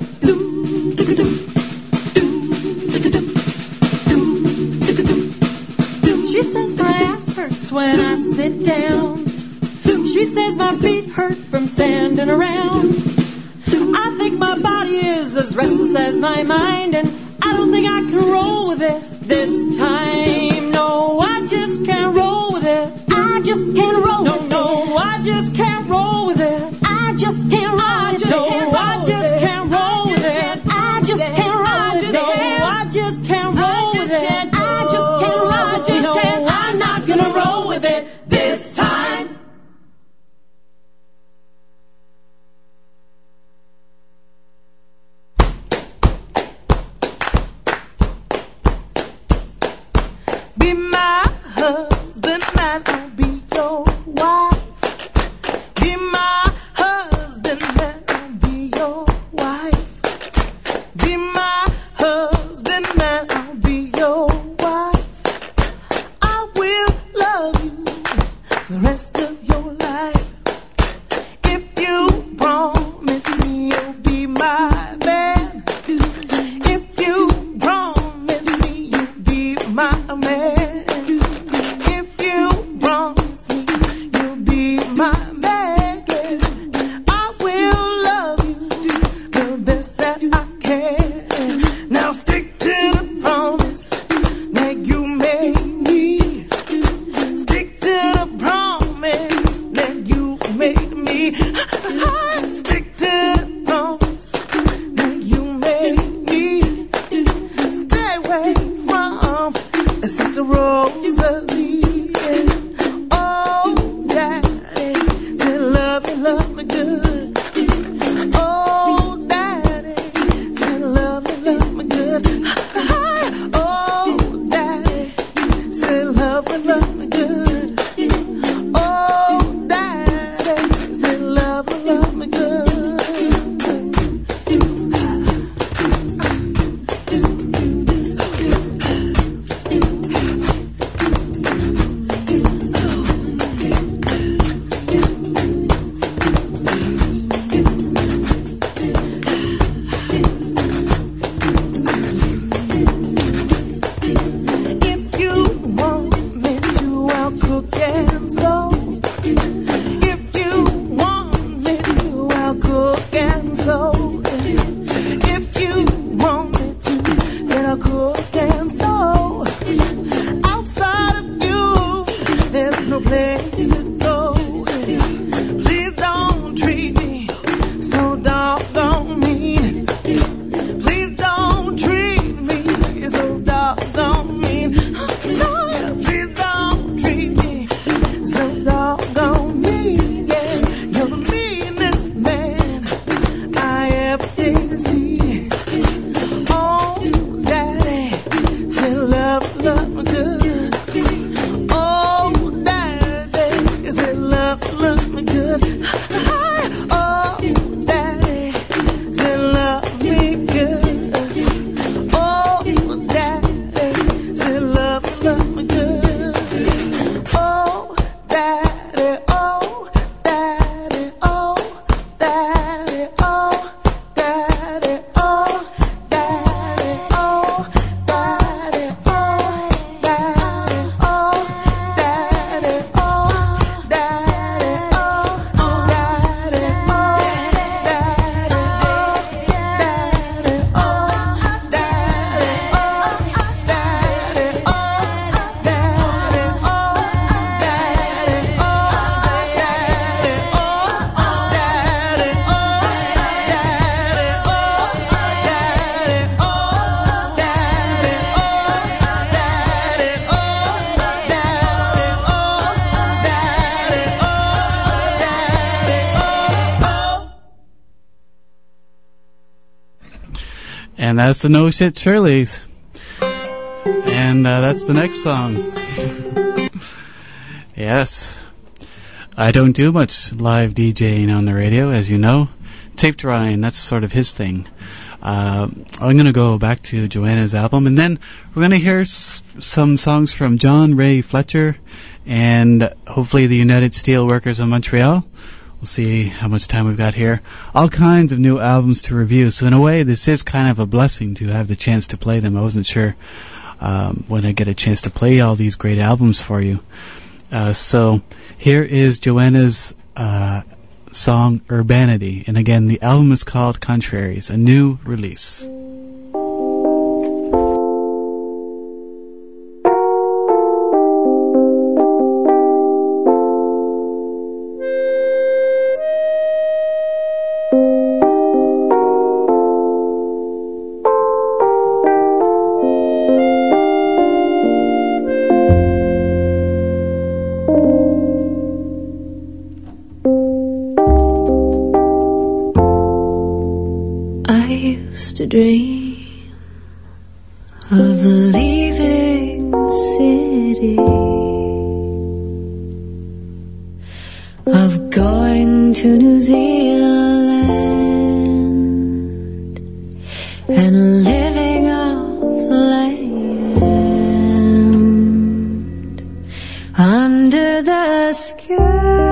Speaker 3: She says my ass hurts when I sit down. She says my feet hurt from standing around. I think my body is as restless as my mind, and I don't think I can roll with it this time. No, I just can't roll with it. I just can't roll with it. No, I just can't roll with it. I just can't roll with it. No, I just can't roll with it. I just can't roll with it. No, I just can't roll with it. I just can't roll with it. No, I'm not gonna roll with it this time.
Speaker 7: Be my husband and I'll be your wife. Be my husband and I'll be your wife. Be my husband and I'll be your wife. I will love you the rest of your life. If you promise me you'll be my man. If you promise me you'll be my man. If you promise me you'll be my man, I will love you the best that I can. Now stick to the promise that you made me. Stick to the promise that you made me. Stick to the promise that you made me. Stay away from Sister Rosalie. Oh, Daddy, say love me good. love me good.
Speaker 1: And that's the No Shit Shirleys. And that's the next song. Yes. I don't do much live DJing on the radio, as you know. Tape drawing, that's sort of his thing. I'm going to go back to Joanna's album, and then we're going to hear some songs from John Ray Fletcher and hopefully the United Steelworkers of Montreal. We'll see how much time we've got here. All kinds of new albums to review. So in a way, this is kind of a blessing to have the chance to play them. I wasn't sure when I get a chance to play all these great albums for you. So here is Joanna's song Urbanity. And again, the album is called Contraries, a new release.
Speaker 3: To dream of leaving the city, of going to New Zealand and living off the land under the sky.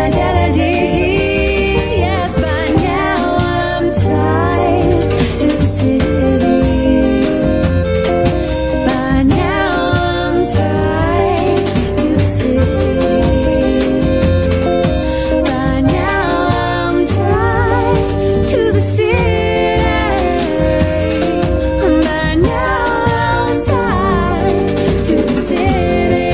Speaker 3: identities. Yes, by now I'm tied to the city. By now I'm tied to the city. By now I'm tied to the city. By now I'm tied to the city.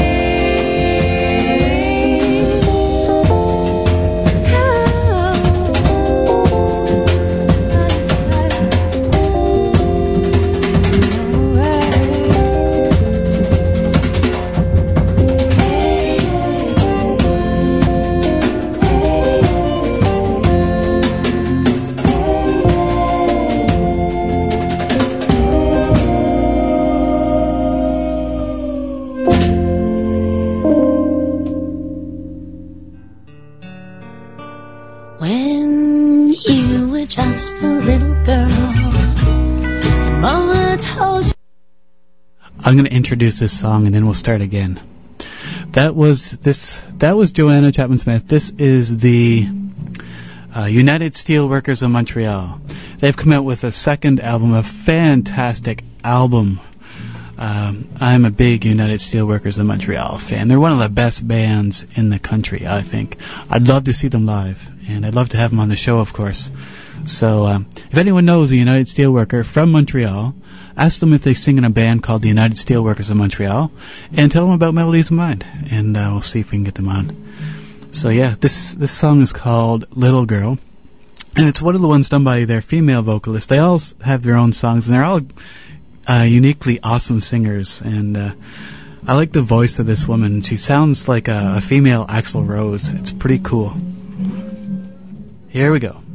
Speaker 8: When you were just a little girl, Mama told you.
Speaker 1: I'm going to introduce this song and then we'll start again. That was Joanna Chapman Smith. This is the United Steelworkers of Montreal. They've come out with a second album, a fantastic album. I'm a big United Steelworkers of Montreal fan. They're one of the best bands in the country, I think. I'd love to see them live, and I'd love to have them on the show, of course. So if anyone knows a United Steelworker from Montreal, ask them if they sing in a band called the United Steelworkers of Montreal, and tell them about Melodies of Mind, and we'll see if we can get them on. So yeah, this song is called Little Girl, and it's one of the ones done by their female vocalists. They all have their own songs, and they're all uniquely awesome singers, and I like the voice of this woman. She sounds like a female Axl Rose. It's pretty cool. Here we go.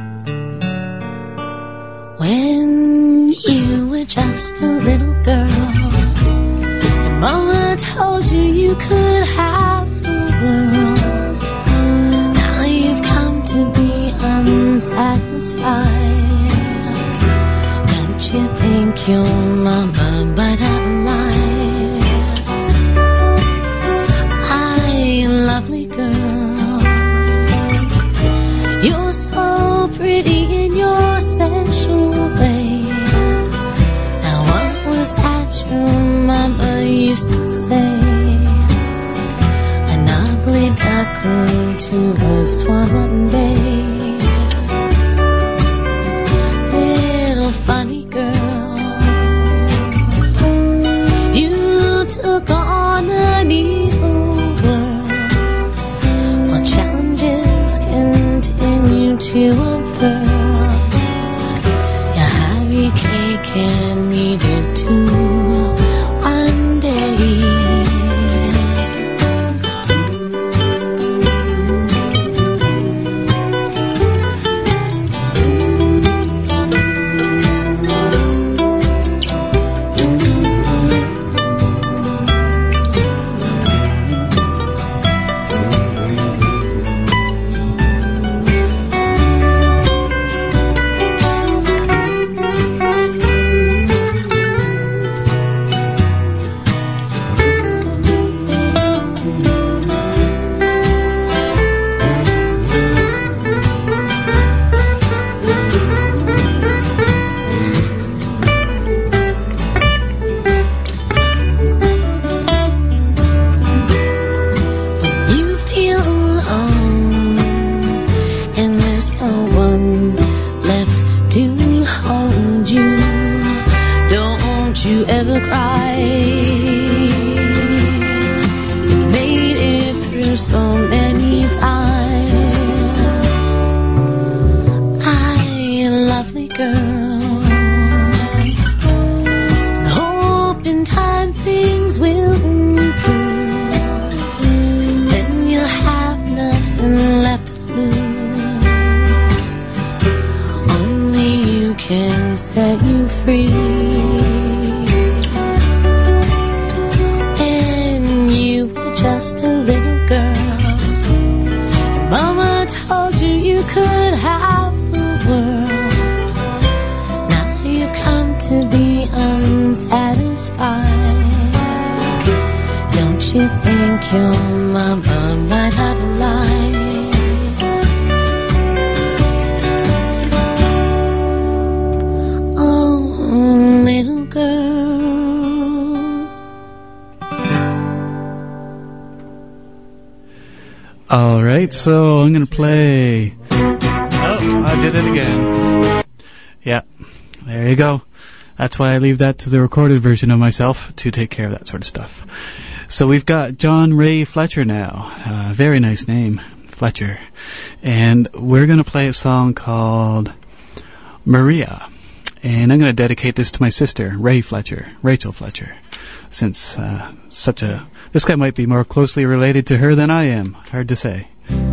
Speaker 8: When you were just a little girl, your mama told you you could have the world. Now you've come to be unsatisfied. Don't you think your mama might have lied? Hi, lovely girl, you're so pretty in your special way. Now what was that your mama used to say? An ugly duckling to her swan bay. Little funny girl, you took on an evil world, while challenges continue to unfurl. You have your cake and eat it too one day. You think your mama might have lied?
Speaker 1: Alright, so I'm going to play... Oh, I did it again. Yeah, there you go. That's why I leave that to the recorded version of myself to take care of that sort of stuff. So we've got John Ray Fletcher now. Very nice name, Fletcher. And we're going to play a song called Maria. And I'm going to dedicate this to my sister, Ray Fletcher, Rachel Fletcher. Since this guy might be more closely related to her than I am. Hard to say.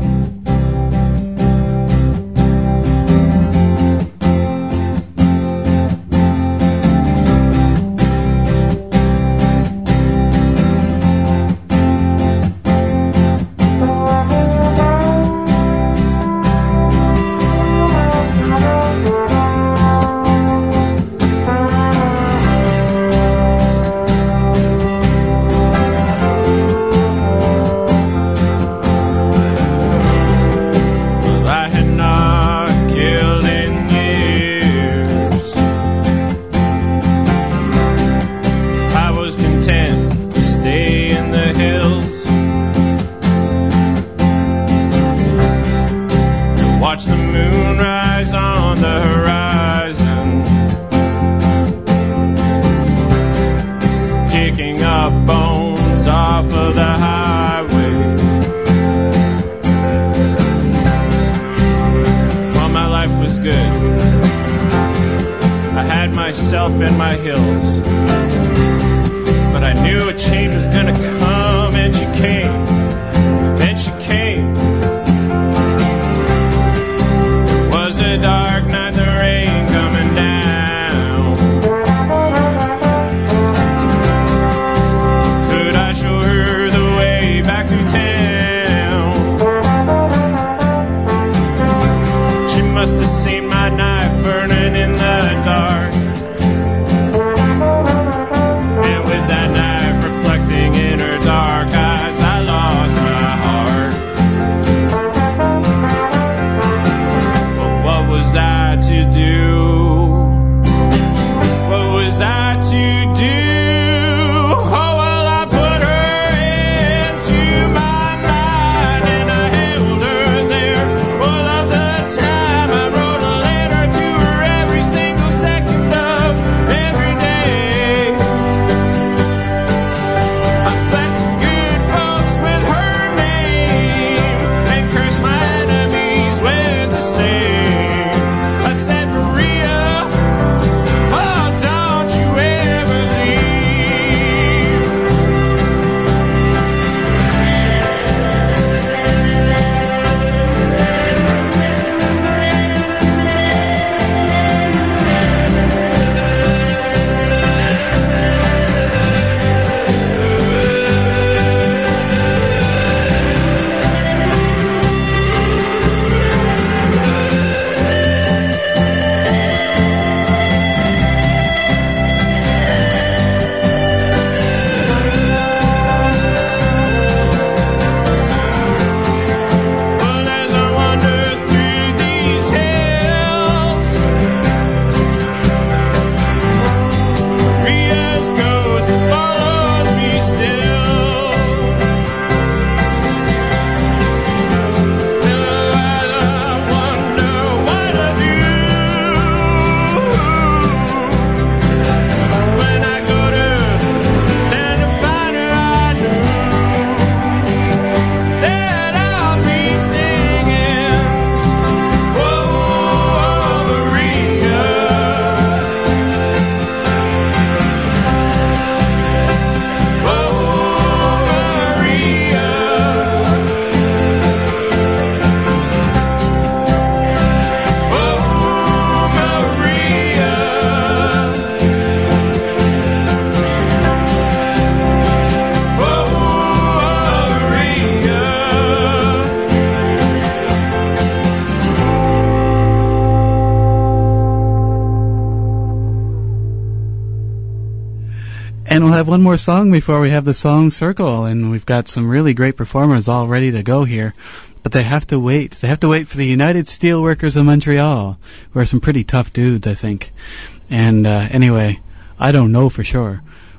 Speaker 1: And we'll have one more song before we have the song circle, and we've got some really great performers all ready to go here. But they have to wait. They have to wait for the United Steelworkers of Montreal, who are some pretty tough dudes, I think. And anyway, I don't know for sure,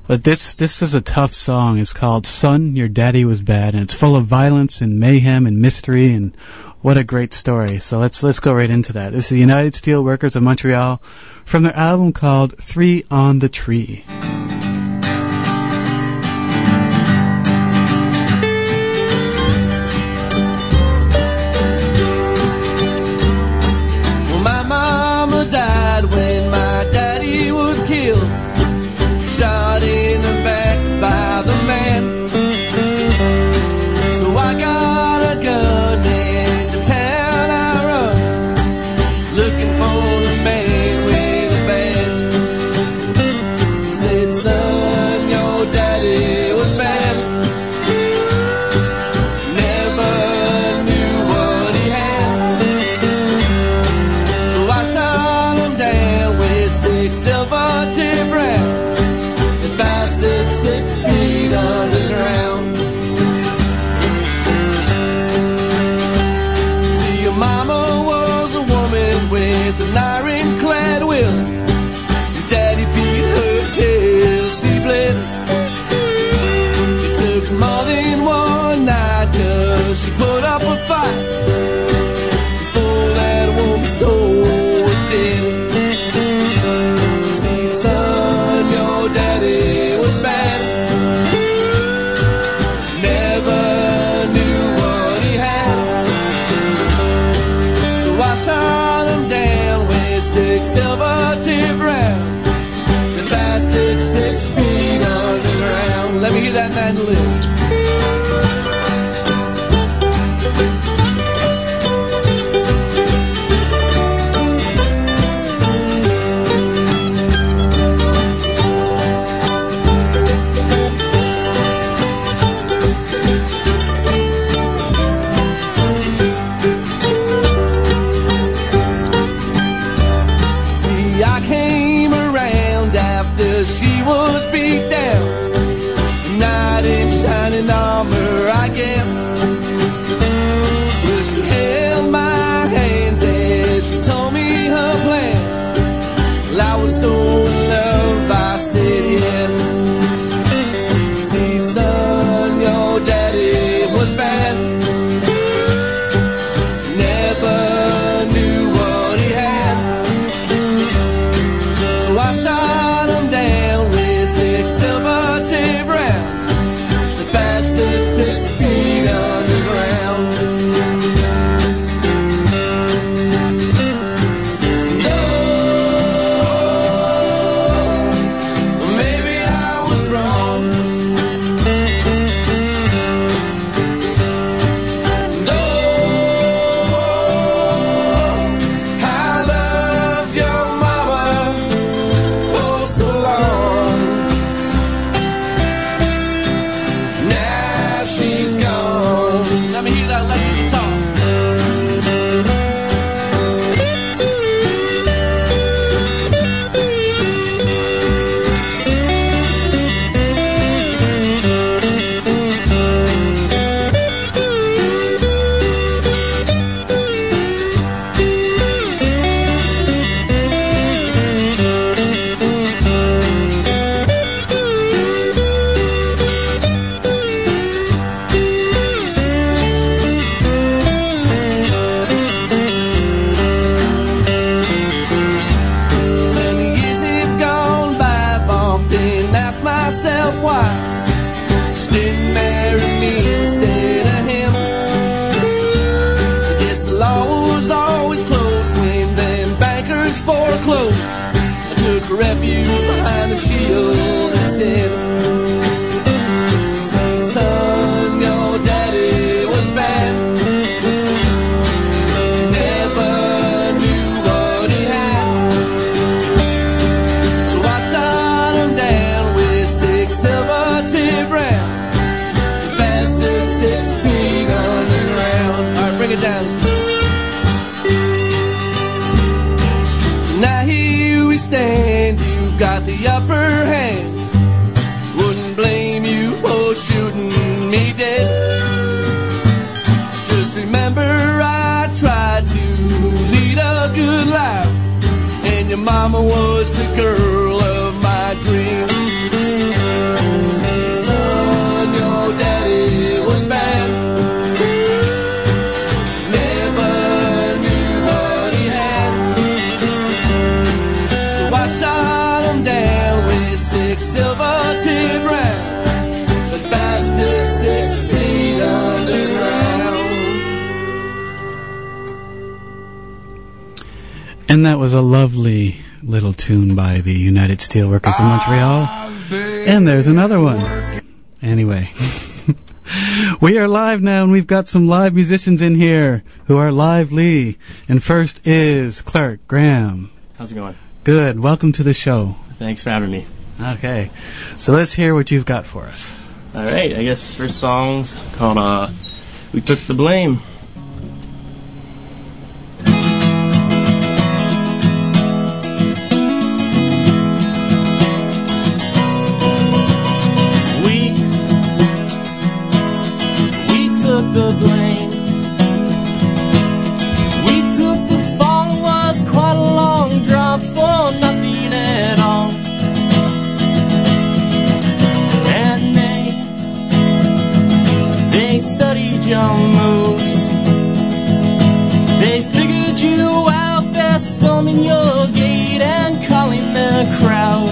Speaker 1: But this is a tough song. It's called Son, Your Daddy Was Bad, and it's full of violence and mayhem and mystery, and what a great story. So let's go right into that. This is the United Steelworkers of Montreal from their album called 3 on the Tree.
Speaker 9: Well, my mama died when my daddy was killed, shot in the back by the man. So I got a gun and to town I run, looking for the man with a badge. Said, son, your daddy was bad, never knew what he had. So I shot him down with 6 silver tip rounds, and bastard 6 feet underground. See, your mama was a woman with an iron-clad will. Your daddy beat her till she bled. It took more than one night 'cause she put up a fight before that woman's soul was dead. See, son, your daddy was bad, never knew what he had. So I shot him down with 6 silver tip rounds, and blasted 6 feet underground. Let me hear that mandolin. See, I came around after she was beat down, knight in shining armor, I guess. Well, she held my hands as she told me her plans. Well, I was so in love, I said yes. See, son, your daddy was bad, never knew what he had. So I shot him down with 6 silver tip rounds, the bastard 6 feet underground. No, maybe I was wrong. No, I loved your mama for so long. Now she's gone. Let me hear that electric guitar. Foreclosed. I took refuge behind the shield instead. See, son, your daddy was bad, never knew what he had. So I shot him down with 6 silver tip rounds, the bastard 6 feet underground. Alright, bring it down. Now here we stand, you've got the upper hand. Wouldn't blame you for shooting me dead. Just remember I tried to lead a good life, and your mama was the girl of my dreams.
Speaker 1: And that was a lovely little tune by the United Steelworkers of Montreal. And there's another one. Anyway. We are live now, and we've got some live musicians in here who are lively. And first is Clark Graham.
Speaker 10: How's it going?
Speaker 1: Good. Welcome to the show.
Speaker 10: Thanks for having me.
Speaker 1: Okay. So let's hear what you've got for us.
Speaker 10: All right. I guess first song's called We Took the Blame. The blame. We took the fall. It was quite a long drop for nothing at all. And they studied your moves. They figured you out. They're storming your gate and calling the crowd.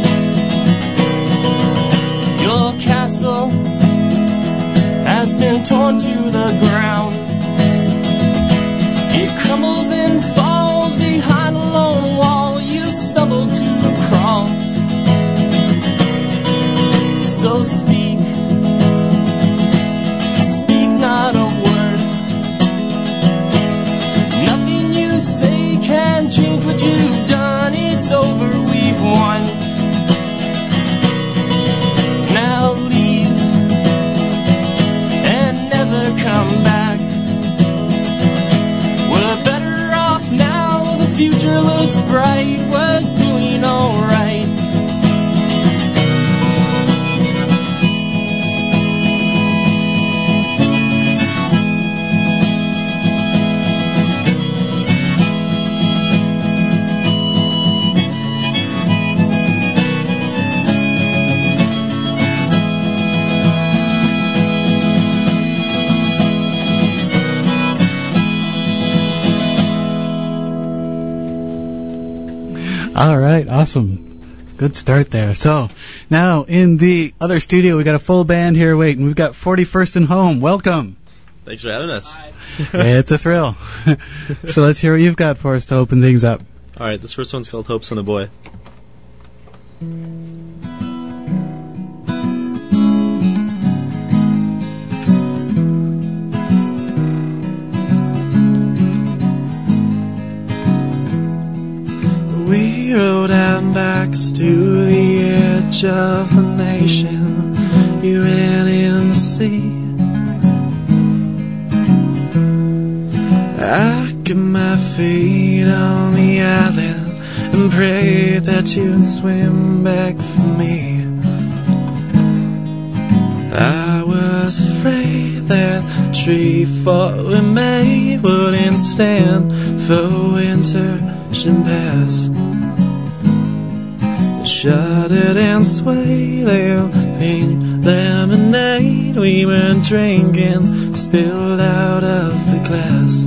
Speaker 10: Your castle has been torn to the ground. It crumbles and falls behind a lone wall. You stumble to crawl. So speak not a word. Nothing you say can change what you've done. It's over, we've won. Now leave and never come back. We're better off now. The future looks bright. We're doing alright.
Speaker 1: All right, awesome. Good start there. So, now in the other studio, we got a full band here waiting. We've got 41st and Home. Welcome.
Speaker 11: Thanks for having us.
Speaker 1: It's a thrill. So let's hear what you've got for us to open things up.
Speaker 11: All right, this first one's called Hope's on a Boy.
Speaker 12: We rode our backs to the edge of the nation. You ran in the sea. I kept my feet on the island and prayed that you'd swim back for me. I was afraid that tree fort we made wouldn't stand for winter should pass. Shuddered and swayed in pink lemonade we were drinking spilled out of the glass.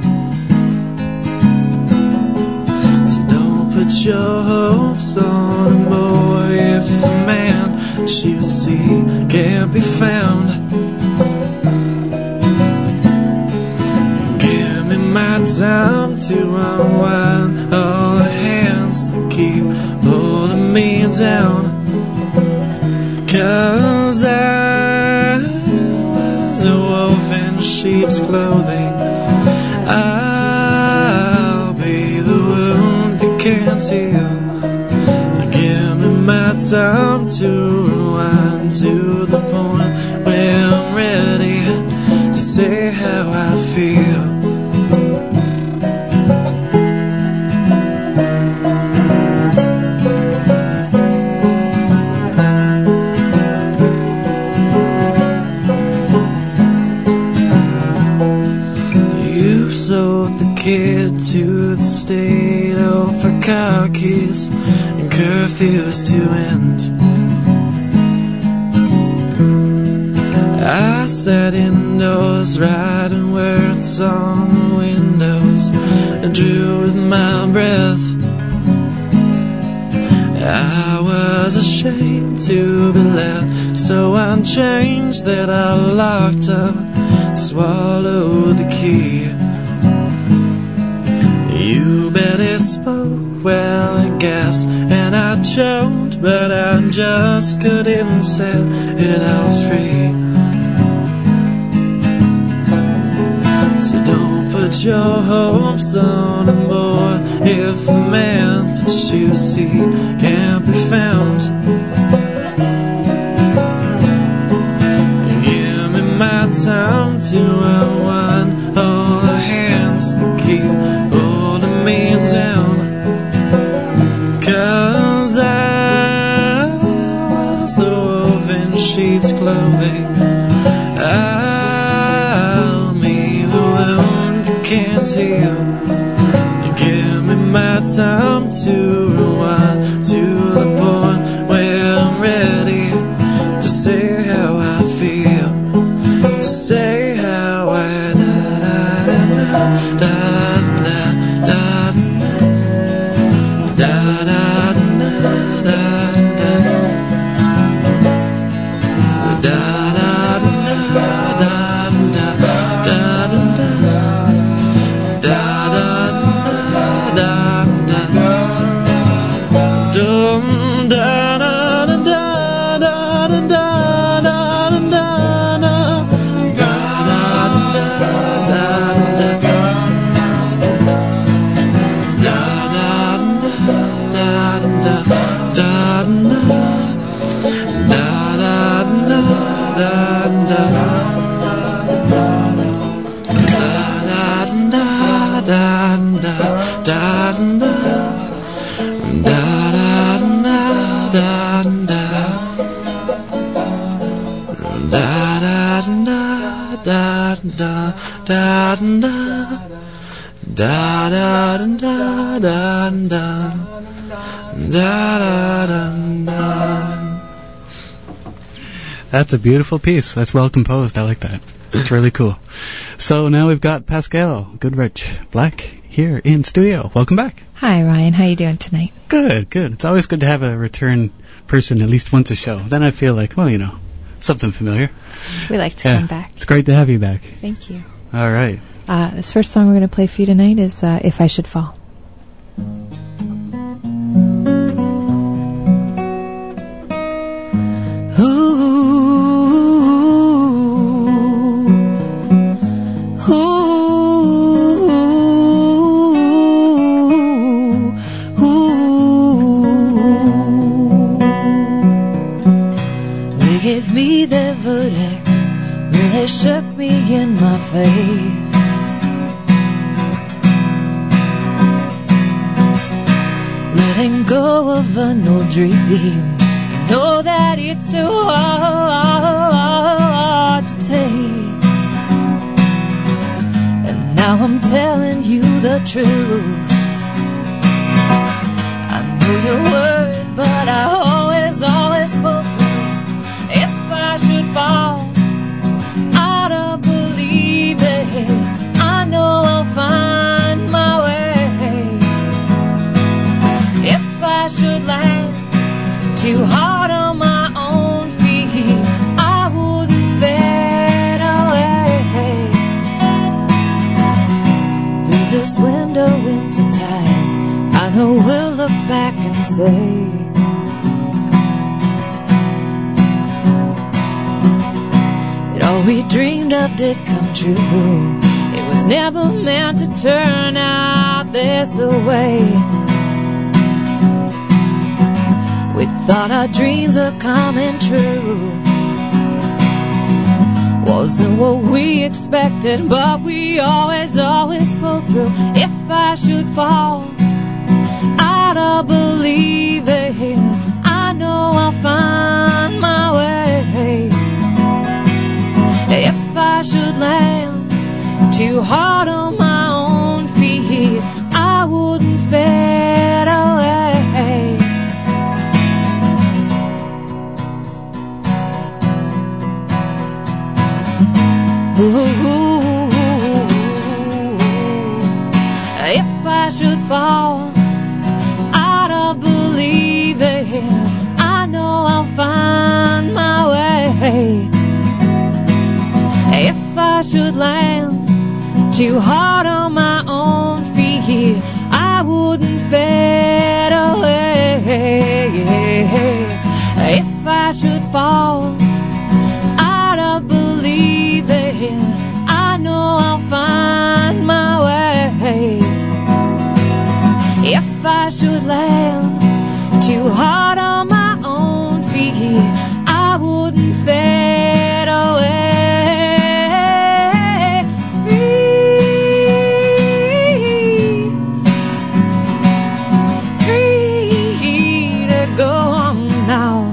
Speaker 12: So don't put your hopes on a boy if the man that you see can't be found. Give me my time to unwind all the hands that keep holding me down. 'Cause I was a wolf in sheep's clothing. I'll be the wound that can't heal. Give me my time to rewind to the point where I'm ready to say how I feel. Sold the kid to the state over car keys and curfews to end. I sat indoors writing words on the windows and drew with my breath. I was ashamed to be left so unchanged that I locked up, swallowed the key. You bet it's spoke, well, I guessed, and I choked, but I just couldn't set it out free. So don't put your hopes on a boy if the man that you see can't be found. Give me my time to unwind all the hands that keep holding me down. 'Cause I was a wolf in sheep's clothing. I'll be the wound that can't heal. Give me my time to rewind to the point where I'm ready to say how I feel, to say how I da da da da da da da da da da da
Speaker 1: That's a beautiful piece. That's well composed. I like that. It's really cool. So now we've got Pascal Goodrich Black here in studio. Welcome back.
Speaker 13: Hi, Ryan. How you doing tonight?
Speaker 1: Good, good. It's always good to have a return person at least once a show. Then I feel like, well, you know, something familiar.
Speaker 13: We like to come back.
Speaker 1: It's great to have you back.
Speaker 13: Thank you.
Speaker 1: All right.
Speaker 13: This first song we're going to play for you tonight is If I Should Fall.
Speaker 14: Shook me in my faith. Letting go of an old dream, you know that it's so hard to take. And now I'm telling you the truth. I know you're worried, but I always spoke. If I should fall, I know I'll find my way. If I should land too hard on my own feet, I wouldn't fade away. Through this winter time, I know we'll look back and say, all we dreamed of did come true. It was never meant to turn out this way. We thought our dreams were coming true. Wasn't what we expected, but we always pulled through. If I should fall, I don't believe it. I know I'll find my way. If I should land too hard on my own feet, I wouldn't fade away. Ooh, if I should fall, I don't believe it. I know I'll find my way. If I should land too hard on my own feet, I I wouldn't fade away. If I should fall out of believing, I know I'll find my way. If I should land too hard on my own feet, I wouldn't fade away. Free to go on now.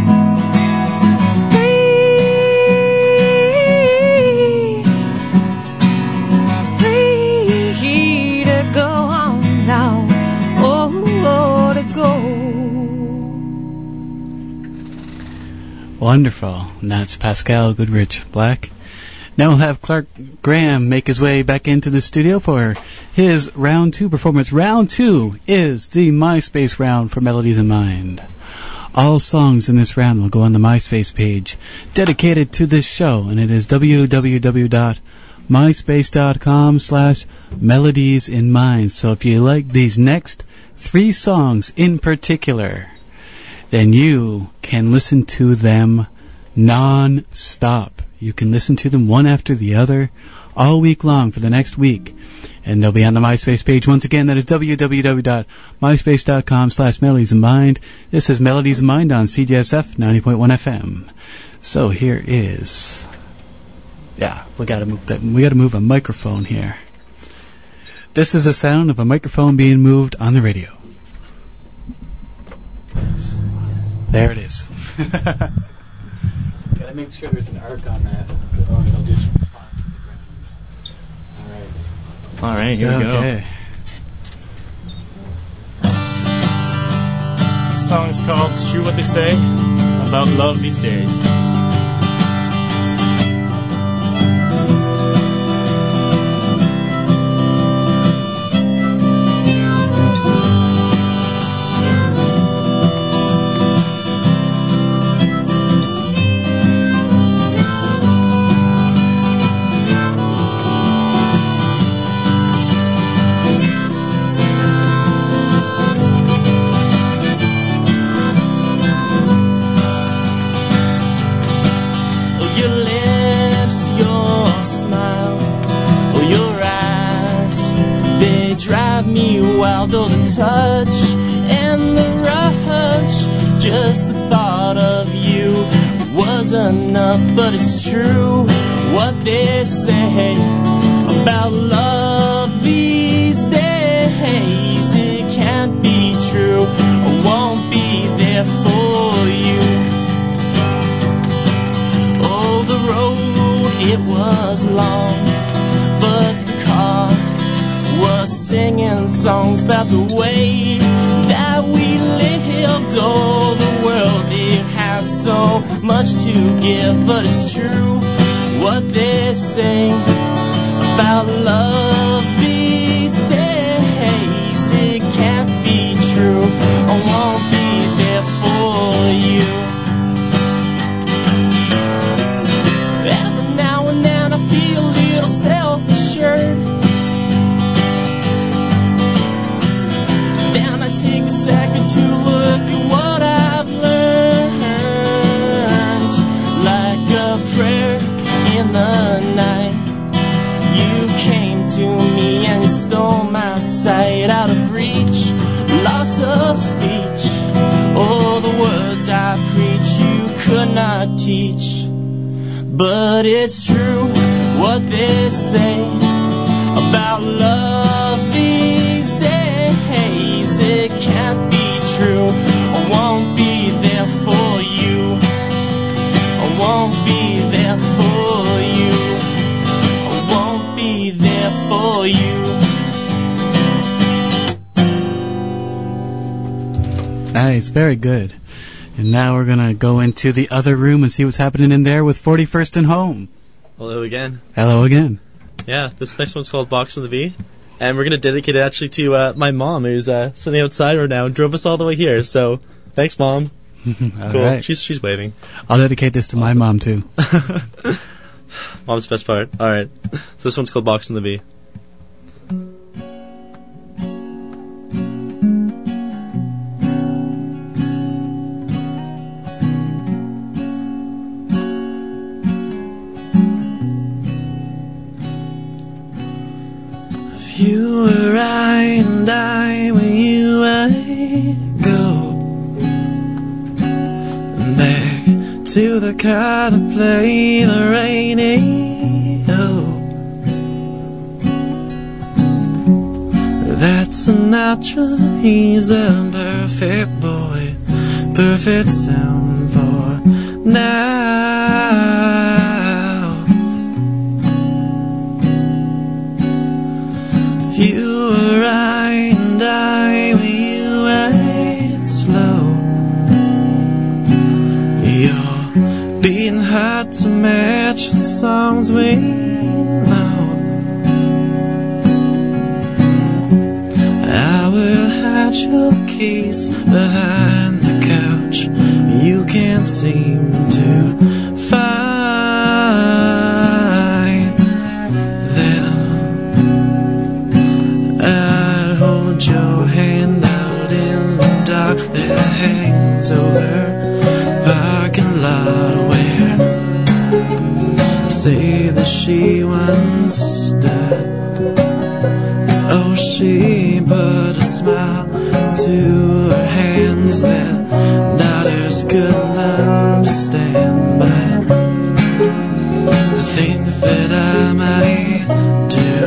Speaker 14: Free to go on now. Oh, to go.
Speaker 1: Wonderful. And that's Pascal Goodrich Black. Now we'll have Clark Graham make his way back into the studio for his round 2 performance. Round 2 is the MySpace round for Melodies in Mind. All songs in this round will go on the MySpace page dedicated to this show, and it is www.myspace.com/melodiesinmind. So if you like these next 3 songs in particular, then you can listen to them non-stop. You can listen to them one after the other all week long for the next week. And they'll be on the MySpace page. Once again, that is www.myspace.com/melodiesinmind. This is Melodies in Mind on CJSF 90.1 FM. So here is... Yeah, we gotta move a microphone here. This is the sound of a microphone being moved on the radio. There it is. Gotta make sure there's an arc on that, or it'll just fall to the ground.
Speaker 15: All right, here we go. The song is called "It's True What They Say About Love These Days."
Speaker 10: Although the touch and the rush, just the thought of you was enough. But it's true what they say about love these days. It can't be true, I won't be there for you. Oh, the road, it was long, but the car was singing songs about the way that we lived. Oh, the world, it had so much to give. But it's true what they say about love these days. It can't be true, I won't be there for you. Every now and then I feel a little self-assured. Take a second to look at what I've learned. Like a prayer in the night, you came to me and you stole my sight. Out of reach, loss of speech. Oh, the words I preach you could not teach. But it's true what they say about love these days. It can't be true, I won't be there for you. I won't be there for you. I won't be there for you.
Speaker 1: Nice, very good. And now we're gonna go into the other room and see what's happening in there with 41st and Home.
Speaker 11: Hello again.
Speaker 1: Hello again.
Speaker 11: Yeah, this next one's called Box on the V. And we're going to dedicate it actually to my mom, who's sitting outside right now and drove us all the way here. So, thanks, Mom. Cool.
Speaker 1: Right.
Speaker 11: She's waving.
Speaker 1: I'll dedicate this to my mom, too.
Speaker 11: Mom's the best part. All right. So this one's called Box in the V.
Speaker 12: you were I and I were you, I go back to the car to play the radio. That's Sinatra, he's a perfect boy, perfect sound for now. If you were I and I were you, I'd slow. You're beating hard to match the songs we know. I will hide your keys behind the couch. You can't seem to find them. I'd hold your hand out in the dark that hangs over parking lot where say that she once stood. Oh, she put a smile to her hands that daughters couldn't understand. But the thing that I might do,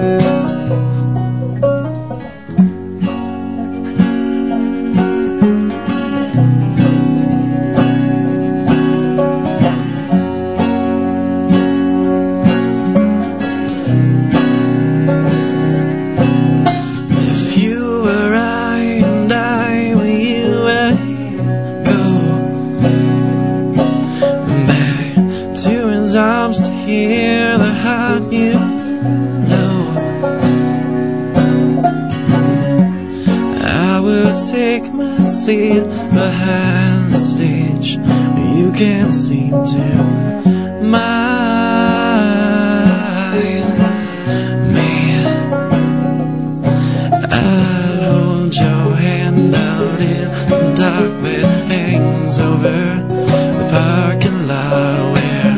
Speaker 12: hear the heart you know. I will take my seat behind the stage, but you can't seem to mind me. I'll hold your hand out in the dark that hangs over the parking lot where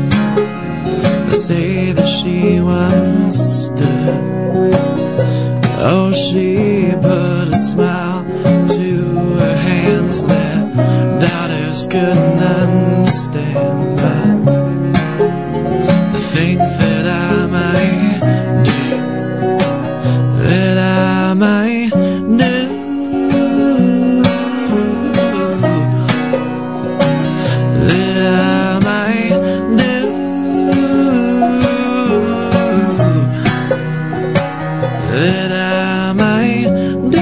Speaker 12: say that she once stood. Oh, she put a smile to her hands that daughters couldn't understand. But I think that I might do, that I might do, that I might do. That I might do,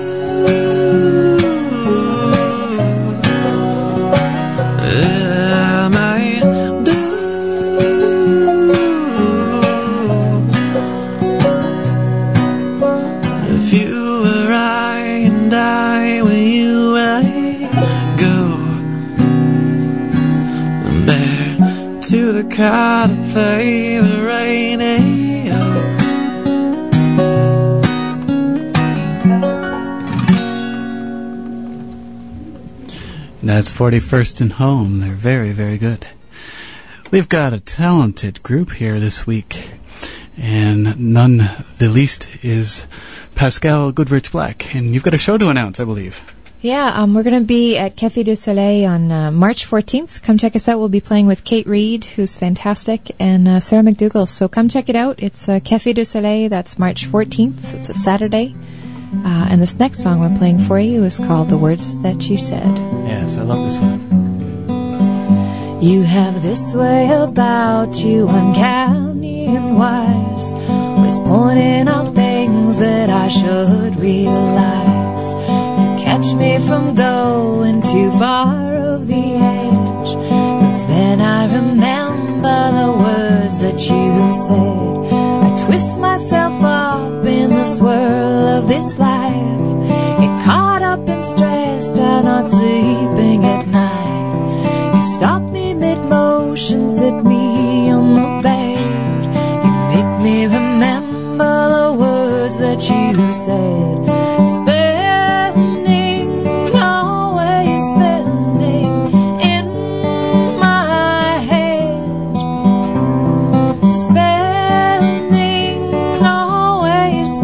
Speaker 12: that I might do. If you were I and I were you, I'd go back to the car to play the radio.
Speaker 1: That's 41st and Home. They're very, very good. We've got a talented group here this week, and none the least is Pascal Goodrich Black. And you've got a show to announce, I believe.
Speaker 13: Yeah, we're going to be at Café du Soleil on March 14th. Come check us out. We'll be playing with Kate Reed, who's fantastic, and Sarah McDougall. So come check it out. It's Café du Soleil. That's March 14th. It's a Saturday. And this next song we're playing for you is called The Words That You Said.
Speaker 1: Yes, I love this one.
Speaker 14: You have this way about you, uncanny and wise, always pointing out things that I should realize, and catch me from going too far of the edge. 'Cause then I remember the words that you said. I twist myself up in the swirl of this life, get caught up and stressed, I'm not sleeping at night. You stop me mid-motion, sit me on the bed. You make me remember the words that you said. Spending, always spending in my head. Spending, always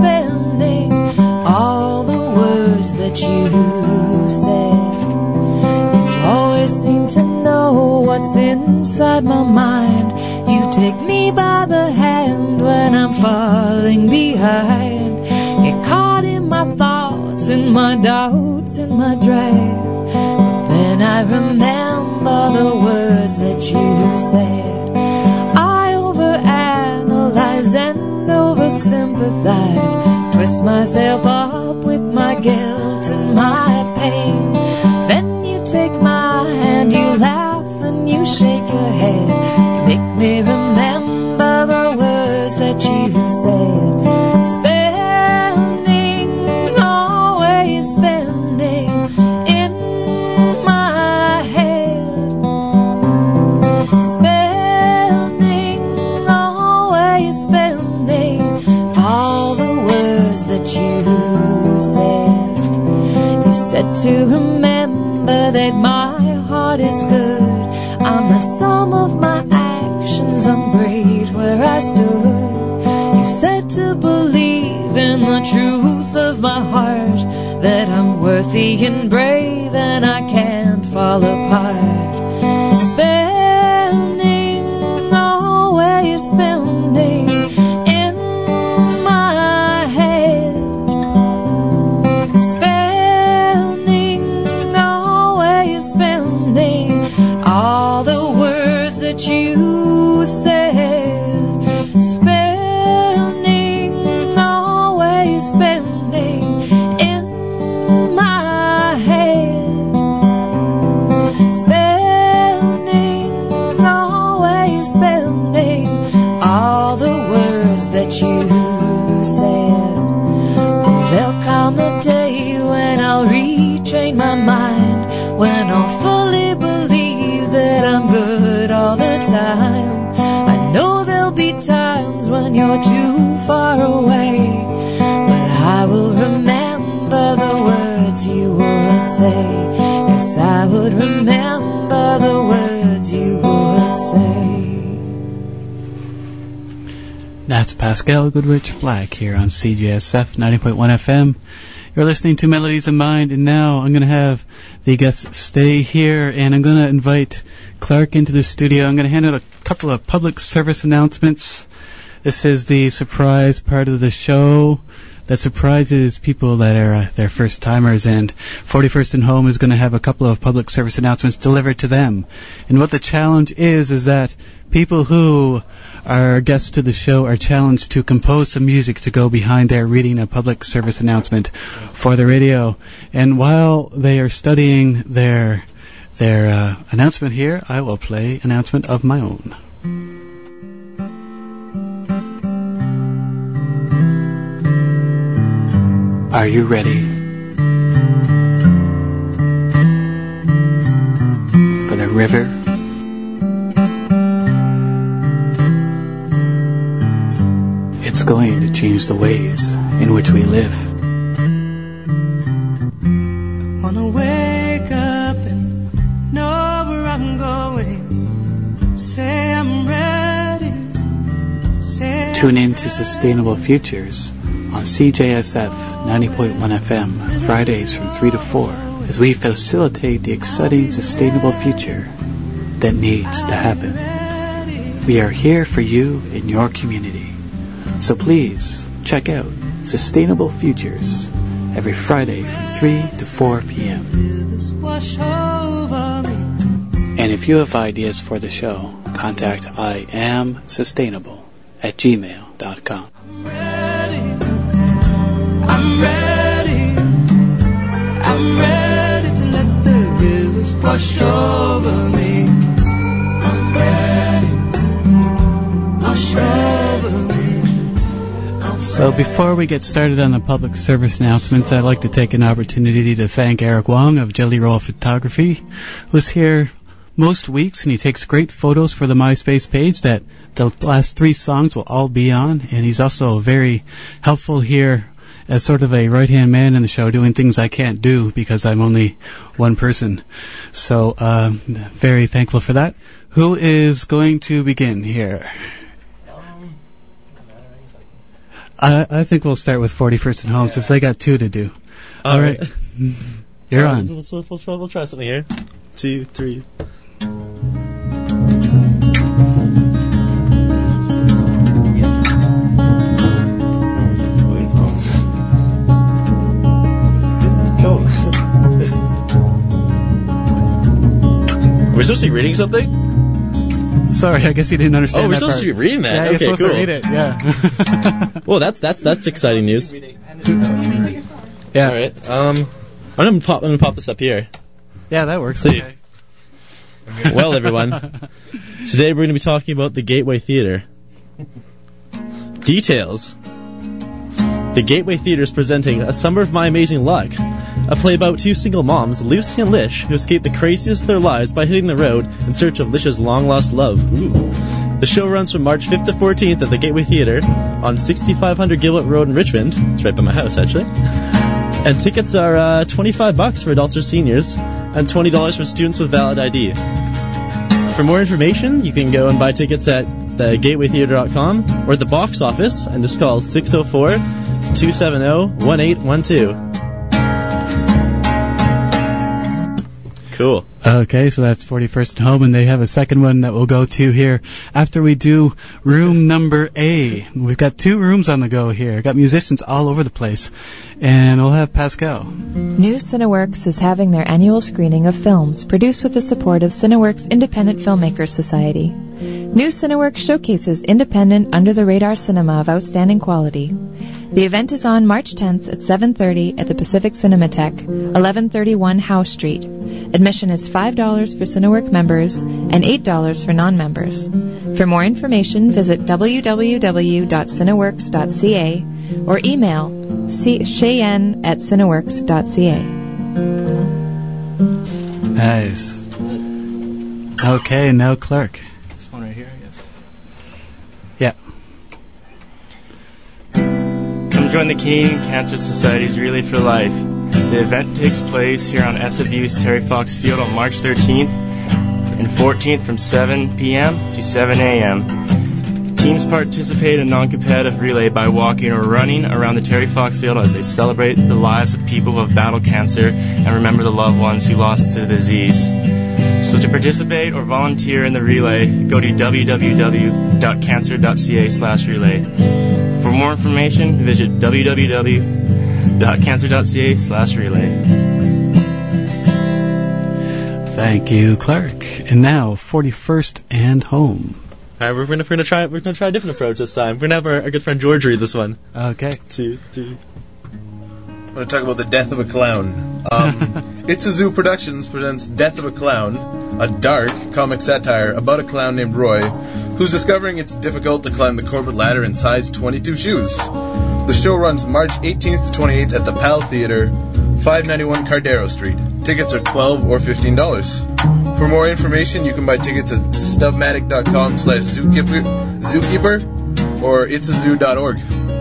Speaker 14: when I'm falling behind. Get caught in my thoughts and my doubts and my dread. But then I remember the words that you said. I overanalyze and oversympathize, twist myself up with my guilt and my pain. Then you take my hand, you laugh and you shake your head. You make me remember the words that you said. Spending, always spending in my head. Spending, always spending all the words that you said. You said to remember that my heart is good. I'm the sum of my actions, I'm great where I stood. You said to believe in the truth of my heart, that I'm worthy and brave and I can't fall apart. Spending, always spending in my head. Spending, always spending all the words that you said. Spending, always spending in my head. Spending, always spending all the words that you said. There'll come a day when I'll retrain my mind, when I'll fully believe that I'm good all the time. I know there'll be times when you're too far away, but I will remember the words you would say. Yes, I would remember the words you would say.
Speaker 1: That's Pascal Goodrich Black here on CJSF 90.1 FM. You're listening to Melodies of Mind, and now I'm going to have the guests stay here, and I'm going to invite Clark into the studio. I'm going to hand out a couple of public service announcements. This is the surprise part of the show that surprises people that are their first timers, and 41st and Home is going to have a couple of public service announcements delivered to them. And what the challenge is that people who are guests to the show are challenged to compose some music to go behind their reading a public service announcement for the radio. And while they are studying their announcement here, I will play an announcement of my own. Are you ready for the river? It's going to change the ways in which we live.
Speaker 7: Wanna wake up and know where I'm going. Say I'm ready. Say
Speaker 1: Tune in to Sustainable Futures on CJSF 90.1 FM, Fridays from 3 to 4, as we facilitate the exciting sustainable future that needs to happen. We are here for you in your community. So please check out Sustainable Futures every Friday from 3 to 4 p.m. And if you have ideas for the show, contact iamsustainable@gmail.com.
Speaker 7: I'm ready to let the rivers wash over me. I'm ready, wash over me.
Speaker 1: So before we get started on the public service announcements, I'd like to take an opportunity to thank Eric Wong of Jelly Roll Photography, who's here most weeks, and he takes great photos for the MySpace page that the last 3 songs will all be on, and he's also very helpful here as sort of a right-hand man in the show, doing things I can't do because I'm only one person. So, very thankful for that. Who is going to begin here? I think we'll start with 41st and Home, since they got 2 to do. All right. You're on.
Speaker 11: We'll try something here. 2, 3. supposed to be reading something?
Speaker 1: Sorry, I guess you didn't understand.
Speaker 11: Oh, we're
Speaker 1: that
Speaker 11: supposed
Speaker 1: part.
Speaker 11: to be reading that.
Speaker 1: Yeah,
Speaker 11: Okay,
Speaker 1: you're supposed
Speaker 11: cool.
Speaker 1: to read it. Yeah.
Speaker 11: Well, that's exciting news.
Speaker 1: Yeah.
Speaker 11: All right. I'm gonna pop this up here.
Speaker 1: Yeah, that works.
Speaker 11: See.
Speaker 1: Okay.
Speaker 11: Well, everyone, today we're going to be talking about the Gateway Theatre. Details. The Gateway Theatre is presenting A Summer of My Amazing Luck, a play about two single moms, Lucy and Lish, who escape the craziest of their lives by hitting the road in search of Lish's long-lost love. Ooh. The show runs from March 5th to 14th at the Gateway Theatre on 6500 Gilbert Road in Richmond. It's right by my house, actually. And tickets are $25 for adults or seniors, and $20 for students with valid ID. For more information, you can go and buy tickets at thegatewaytheatre.com or at the box office and just call 604-270-1812. Cool.
Speaker 1: Okay, so that's 41st and Home, and they have a second one that we'll go to here after we do room number A. We've got 2 rooms on the go here. Got musicians all over the place, and we'll have Pascal.
Speaker 13: New Cineworks is having their annual screening of films produced with the support of Cineworks Independent Filmmakers Society. New Cineworks showcases independent, under-the-radar cinema of outstanding quality. The event is on March 10th at 7:30 at the Pacific Cinematheque, 1131 Howe Street. Admission is $5 for Cinework members and $8 for non-members. For more information, visit www.cineworks.ca or email cheyenne@cineworks.ca.
Speaker 1: Nice. Okay, now Clark. This one right here, I guess. Yeah.
Speaker 16: Come join the Canadian Cancer Society's Relay for Life. The event takes place here on SFU's Terry Fox Field on March 13th and 14th from 7 p.m. to 7 a.m. Teams participate in a non-competitive relay by walking or running around the Terry Fox Field as they celebrate the lives of people who have battled cancer and remember the loved ones who lost to the disease. So to participate or volunteer in the relay, go to www.cancer.ca/relay. For more information, visit www.cancer.ca/relay.
Speaker 1: Thank you, Clark. And now, 41st and Home.
Speaker 11: All right, we're gonna try a different approach this time. We're gonna have our good friend George read this one.
Speaker 1: Okay.
Speaker 11: 2, 3.
Speaker 17: I'm going to talk about the death of a clown. It's a Zoo Productions presents Death of a Clown, a dark comic satire about a clown named Roy, who's discovering it's difficult to climb the corporate ladder in size 22 shoes. The show runs March 18th to 28th at the PAL Theatre, 591 Cardero Street. Tickets are $12 or $15. For more information, you can buy tickets at stubmatic.com/zookeeper or itsazoo.org.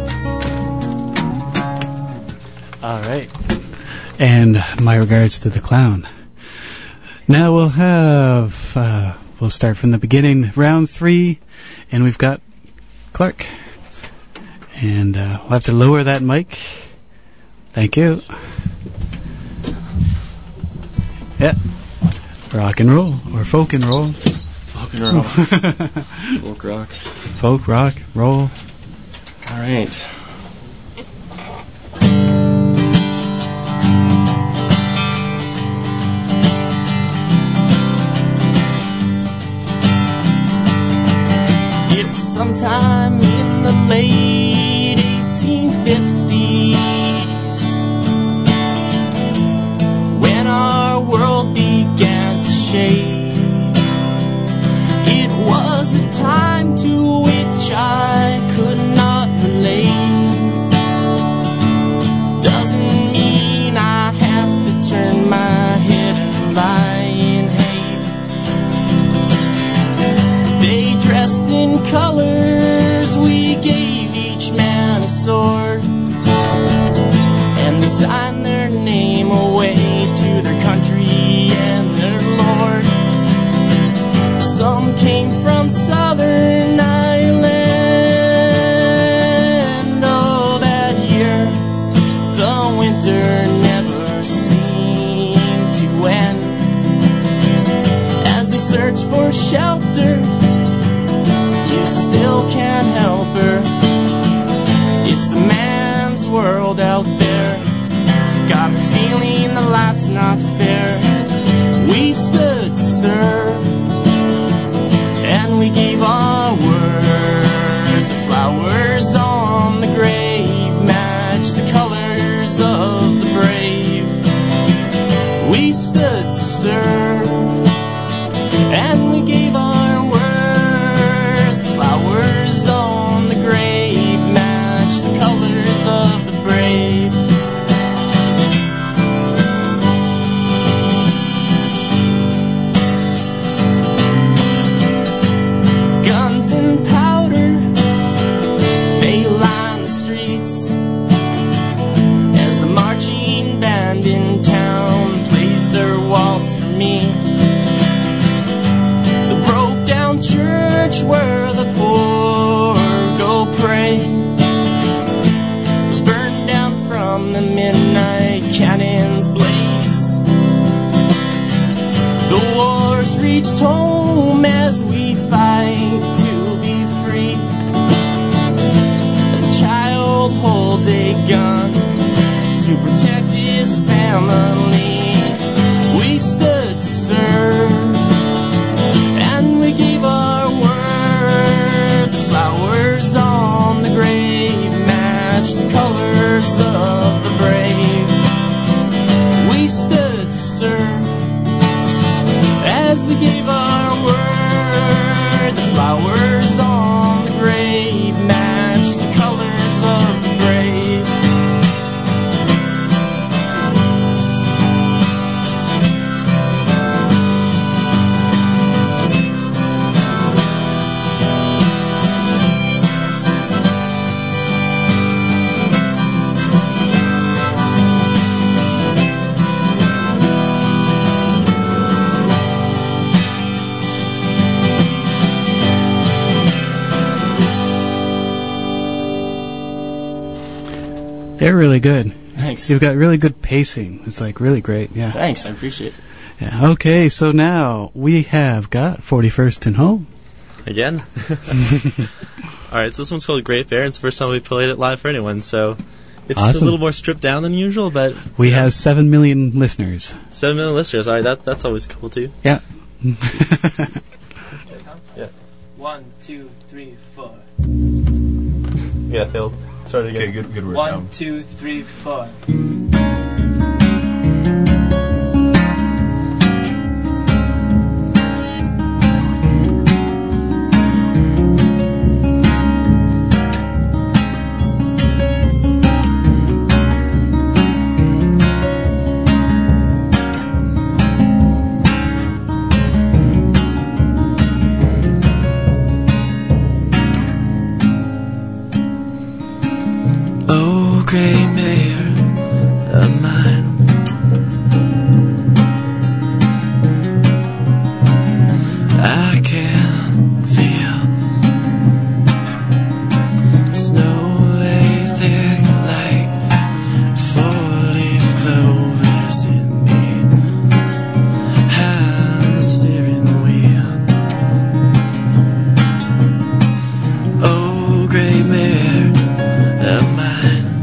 Speaker 1: All right. And my regards to the clown. Now we'll have, we'll start from the beginning, round 3, and we've got Clark. And we'll have to lower that mic. Thank you. Yeah. Rock and roll, or folk and roll.
Speaker 16: Folk and roll. Folk rock.
Speaker 1: Folk rock, roll.
Speaker 16: All right.
Speaker 10: It was sometime in the late 1850s when our world began to shake. It was a time to which I could not relate. Doesn't mean I have to turn my head and lie in hate. They dressed in colors, we gave each man a sword, and they signed their name away to their country and their lord. Some came from southern Ireland. Oh, that year the winter never seemed to end. As they searched for shelter, you still can't help her. It's a man's world out there. Got a feeling that life's not fair. We stood to serve cannons blaze. The wars reached home as we fight to be free. As a child holds a gun to protect his family, we stood to serve and we gave our word. The flowers on the grave matched the colors of the brave. We stood to serve as we gave our word. The flowers on the grave matched the colors of the brave.
Speaker 1: They're really good.
Speaker 10: Thanks.
Speaker 1: You've got really good pacing. It's like really great. Yeah.
Speaker 10: Thanks, I appreciate it.
Speaker 1: Yeah. Okay, so now we have got 41st and Home.
Speaker 11: Again? Alright, so this one's called Great Bear. It's the first time we played it live for anyone, so it's
Speaker 1: Awesome.
Speaker 11: a little more stripped down than usual, but...
Speaker 1: We have 7 million listeners.
Speaker 11: 7 million listeners, alright, that's always cool too.
Speaker 1: Yeah.
Speaker 11: Yeah.
Speaker 10: 1, 2, 3, 4.
Speaker 11: Yeah, failed. Start again.
Speaker 17: Okay, good work.
Speaker 10: 1, 2, 3, 4.
Speaker 12: Oh, gray mare of mine, I can feel snow lay thick like four-leaf clovers in me, hand the steering wheel. Oh, gray mare of mine,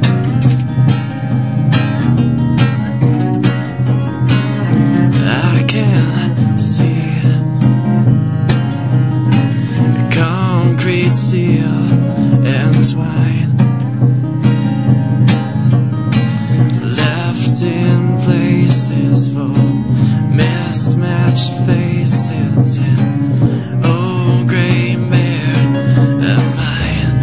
Speaker 12: I can see concrete, steel, and twine left in places for mismatched faces. And oh, gray mare of mine,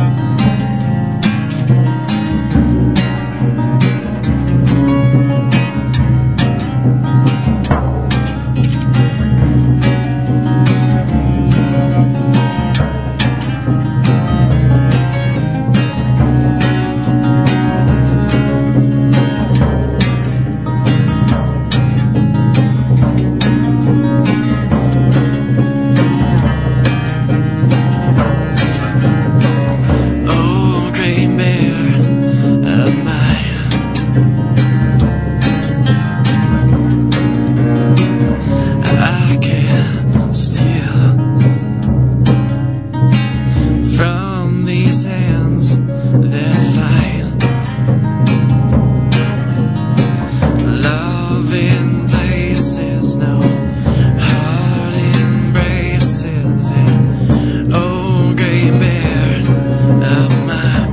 Speaker 12: oh, gray mare of mine, I can steal from these hands that fight love in places, no heart embraces. And oh, gray mare of mine,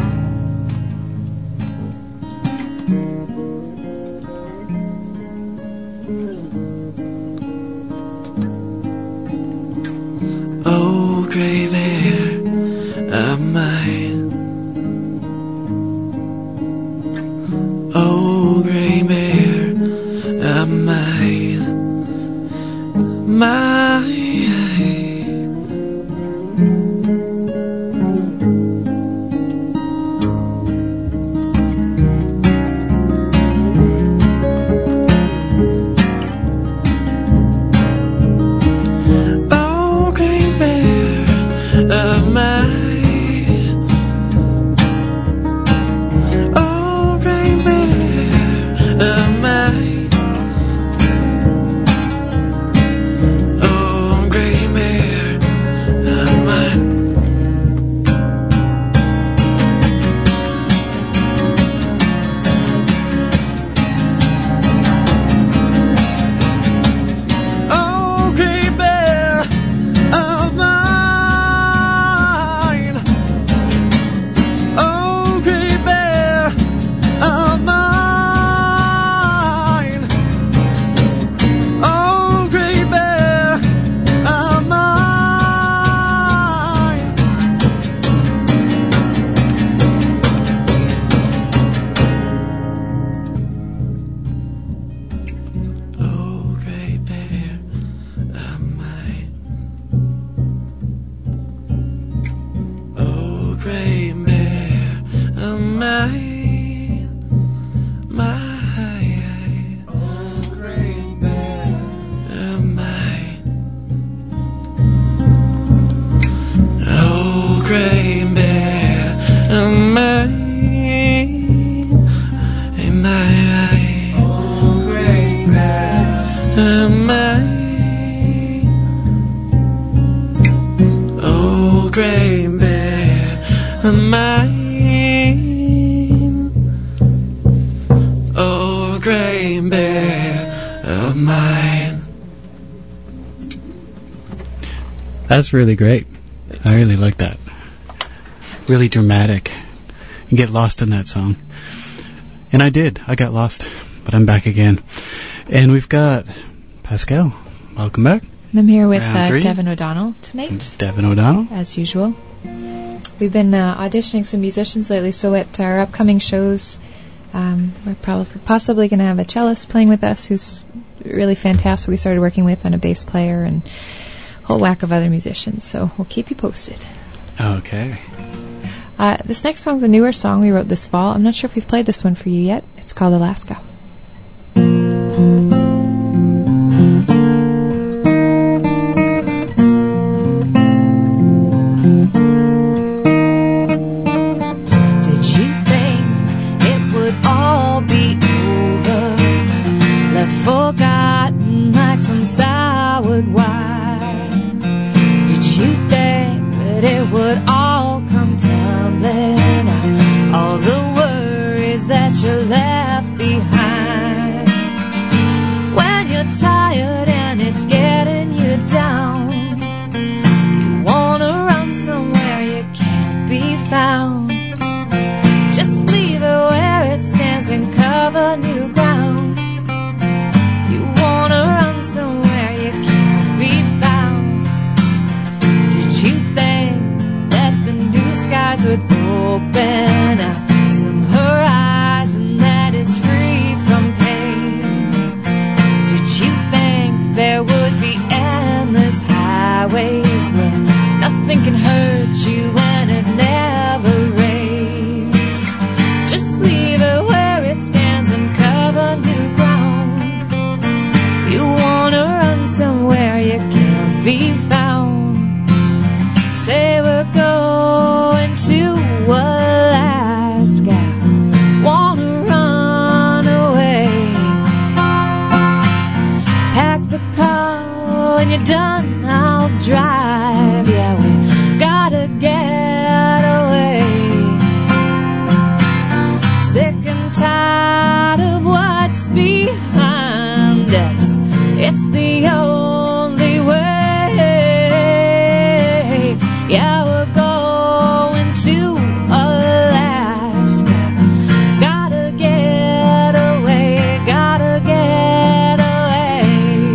Speaker 12: oh, gray mare of mine, oh, gray mare of mine, mine. Oh, gray mare of mine, oh, gray mare of mine. Oh, great bear of mine.
Speaker 1: That's really great. I really like that. Really dramatic. You get lost in that song. And I did. I got lost. But I'm back again. And we've got Pascal. Welcome back.
Speaker 13: And I'm here with
Speaker 1: Round three.
Speaker 13: Devin O'Donnell tonight.
Speaker 1: Devin O'Donnell.
Speaker 13: As usual. We've been auditioning some musicians lately, so at our upcoming shows, we're possibly going to have a cellist playing with us who's really fantastic. We started working with on a bass player and a whole whack of other musicians, so we'll keep you posted.
Speaker 1: Okay.
Speaker 13: This next song's a newer song we wrote this fall. I'm not sure if we've played this one for you yet. It's called Alaska.
Speaker 14: Did you think it would all be over, left forgotten like some soured wine? Did you think that it would all come tumbling out, all the worries that you left behind? When you're tired and it's getting you down, you wanna run somewhere you can't be found. Just leave it where it stands and cover new ground. You wanna run somewhere you can't be found. Did you think that the new skies would open up some horizon that is free from pain? Did you think there would be endless highways where nothing can hurt you and it never rains? Just leave it where it stands and cover new ground. You wanna run somewhere you can't be found. Say we're going to Alaska. Wanna run away. Pack the car when you're done, I'll drive. Yeah, we gotta get away. Sick and tired of what's behind us. It's the only way. Yeah, we're going to Alaska. Gotta get away. Gotta get away.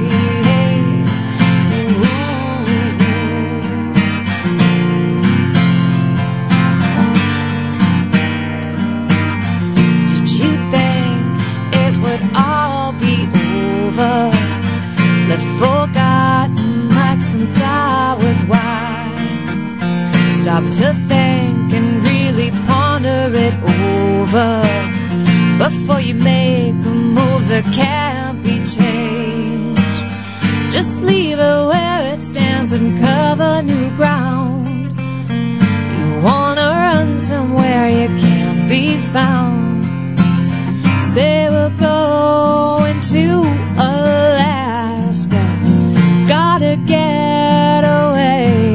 Speaker 14: Did you think it would all be over, left forgotten like some soured wine? Stop to think and really ponder it over before you make a move that can't be changed. Just leave it where it stands and cover new ground. You wanna run somewhere you can't be found. Say we're going to Alaska. Gotta get away.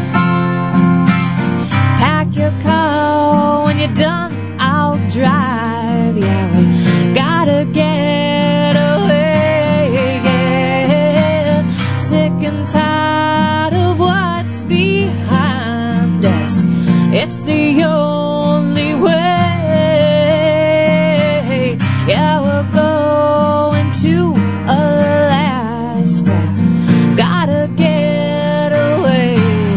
Speaker 14: Pack your car when you're done, I'll drive. Yeah, we gotta get away. Yeah. Sick and tired of what's behind us. It's the only way. Yeah, we're going to Alaska. Gotta get away.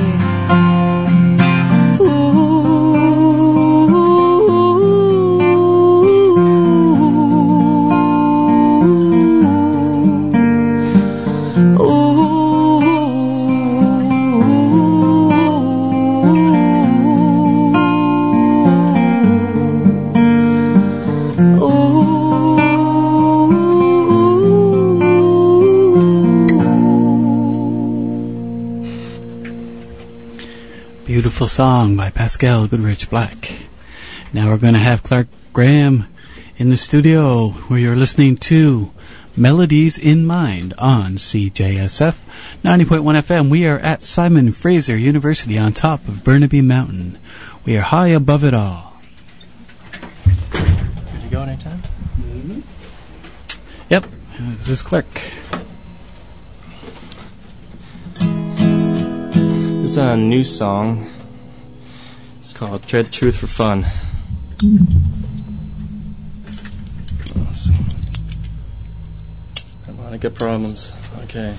Speaker 1: Beautiful song by Pascal Goodrich Black. Now we're going to have Clark Graham in the studio where you're listening to Melodies in Mind on CJSF 90.1 FM. We are at Simon Fraser University on top of Burnaby Mountain. We are high above it all.
Speaker 16: Ready to go anytime?
Speaker 1: Mm-hmm. Yep, this is Clerk.
Speaker 16: This is a new song. It's called Try the Truth for Fun. Come on, I got problems. Okay.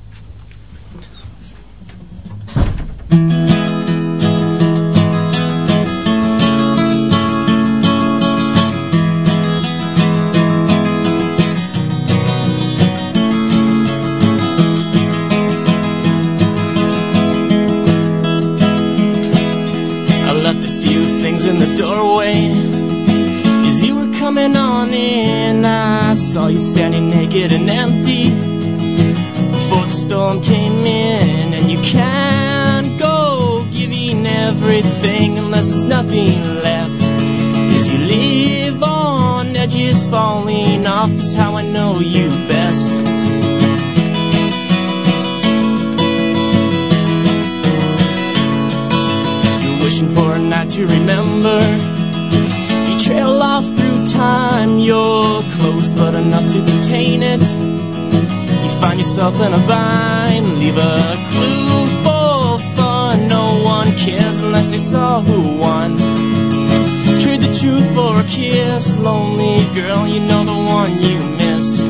Speaker 10: In the doorway as you were coming on in, I saw you standing naked and empty before the storm came in. And you can't go giving everything unless there's nothing left. As you live on edges falling off is how I know you best. Wishing for a night to remember. You trail off through time. You're close but enough to contain it. You find yourself in a bind. Leave a clue for fun. No one cares unless they saw who won. Trade the truth for a kiss. Lonely girl, you know the one you miss.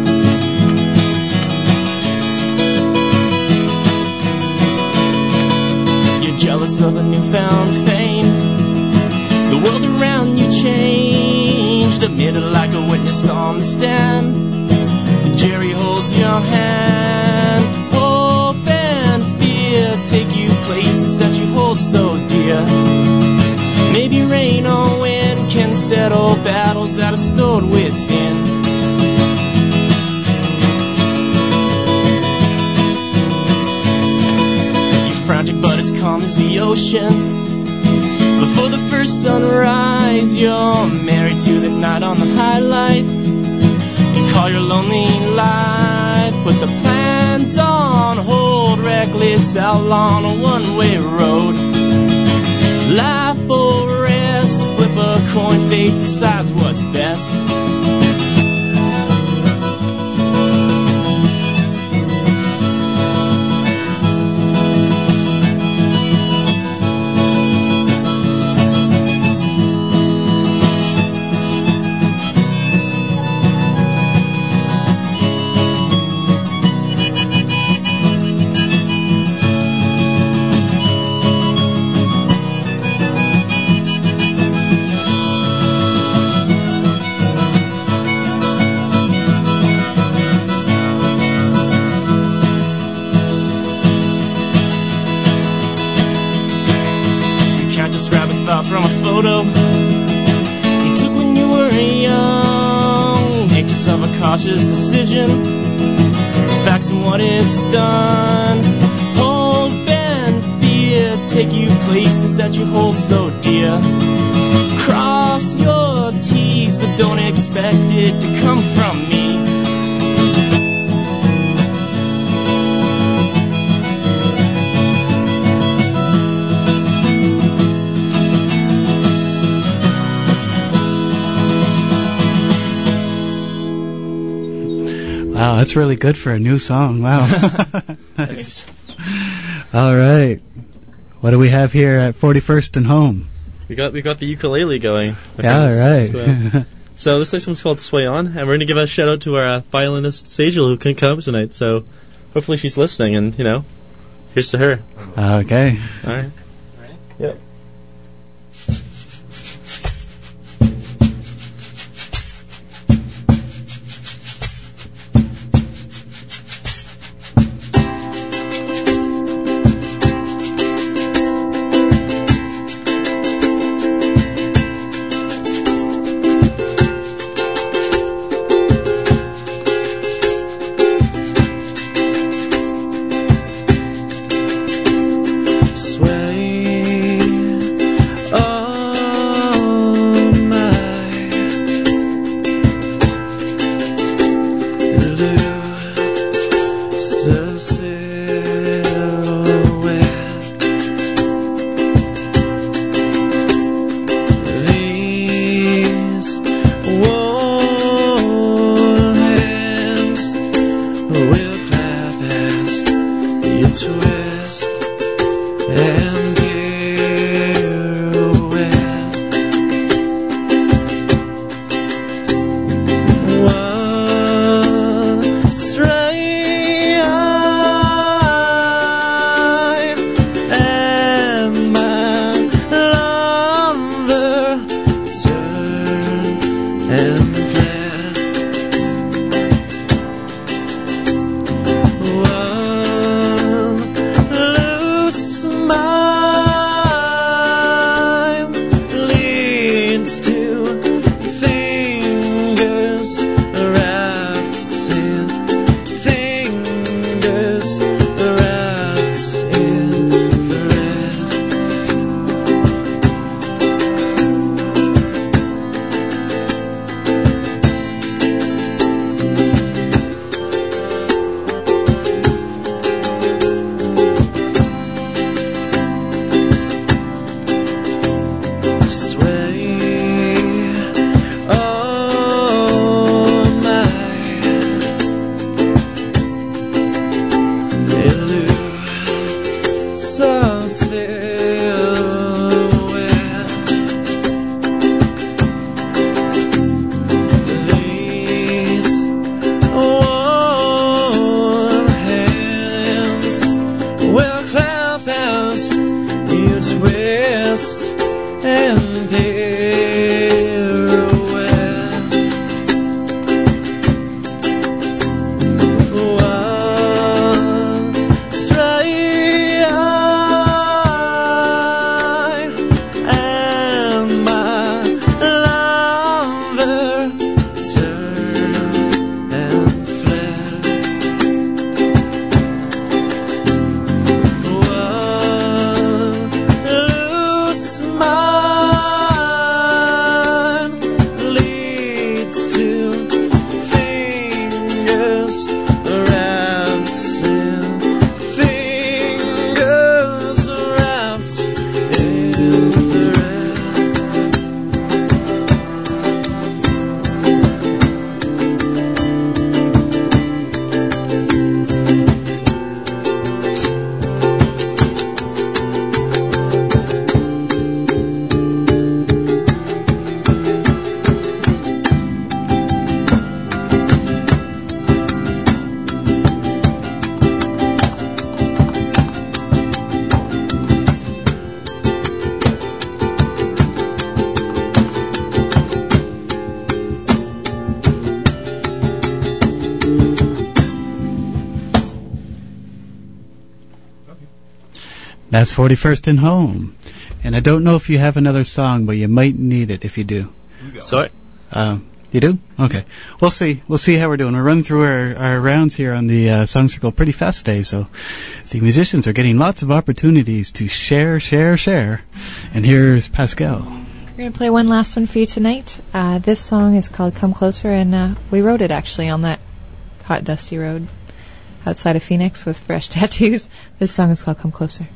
Speaker 10: Jealous of a newfound fame. The world around you changed. Admitted like a witness on the stand. The Jerry holds your hand. Hope and fear take you places that you hold so dear. Maybe rain or wind can settle battles that are stored within. Frantic but as calm as the ocean. Before the first sunrise, you're married to the night on the high life. You call your lonely life. Put the plans on hold. Reckless outlaw on a one-way road. Life or rest. Flip a coin, fate decides what's best. From a photo you took when you were young, anxious of a cautious decision, the facts and what it's done. Hope and fear take you places that you hold so dear. Cross your T's, but don't expect it to come from me.
Speaker 1: Wow, that's really good for a new song. Wow. Nice. All right. What do we have here at 41st and Home?
Speaker 11: We got the ukulele going.
Speaker 1: Yeah, all right.
Speaker 11: So this next one's called Sway On, and we're going to give a shout out to our violinist Sajal, who couldn't come up tonight. So hopefully she's listening, and here's to her.
Speaker 1: Okay.
Speaker 11: All right.
Speaker 16: Ready?
Speaker 11: Yep.
Speaker 12: Sway leads to fingers wrapped in fingers wrapped in thread.
Speaker 1: That's 41st and Home. And I don't know if you have another song, but you might need it if you do.
Speaker 11: Sorry?
Speaker 1: You do? Okay. We'll see. We'll see how we're doing. We're running through our rounds here on the Song Circle pretty fast today, so the musicians are getting lots of opportunities to share. And here's Pascal.
Speaker 13: We're going to play one last one for you tonight. This song is called Come Closer, and we wrote it actually on that hot, dusty road outside of Phoenix with fresh tattoos. This song is called Come Closer.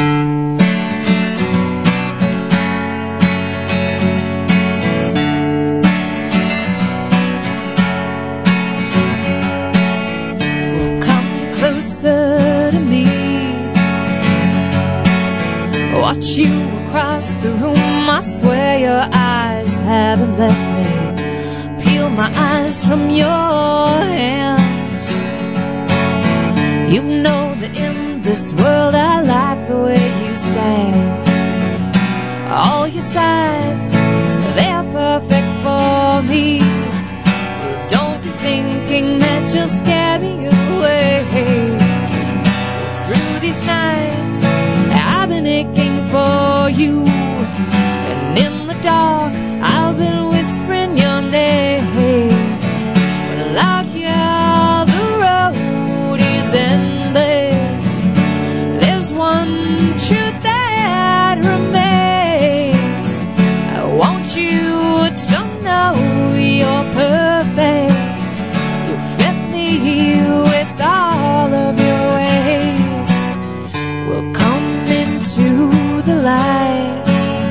Speaker 14: Watch you across the room, I swear your eyes haven't left me. Peel my eyes from your hands. You know that in this world I like the way you stand. All your sides, they're perfect for me. Don't be thinking that you'll scare me away. Through these nights I've been aching for you, and in the dark I've been whispering your name. Well, out here the road is endless. There's one truth that remains. I want you to know you're perfect. You fit me with all of your ways. We'll come into the light.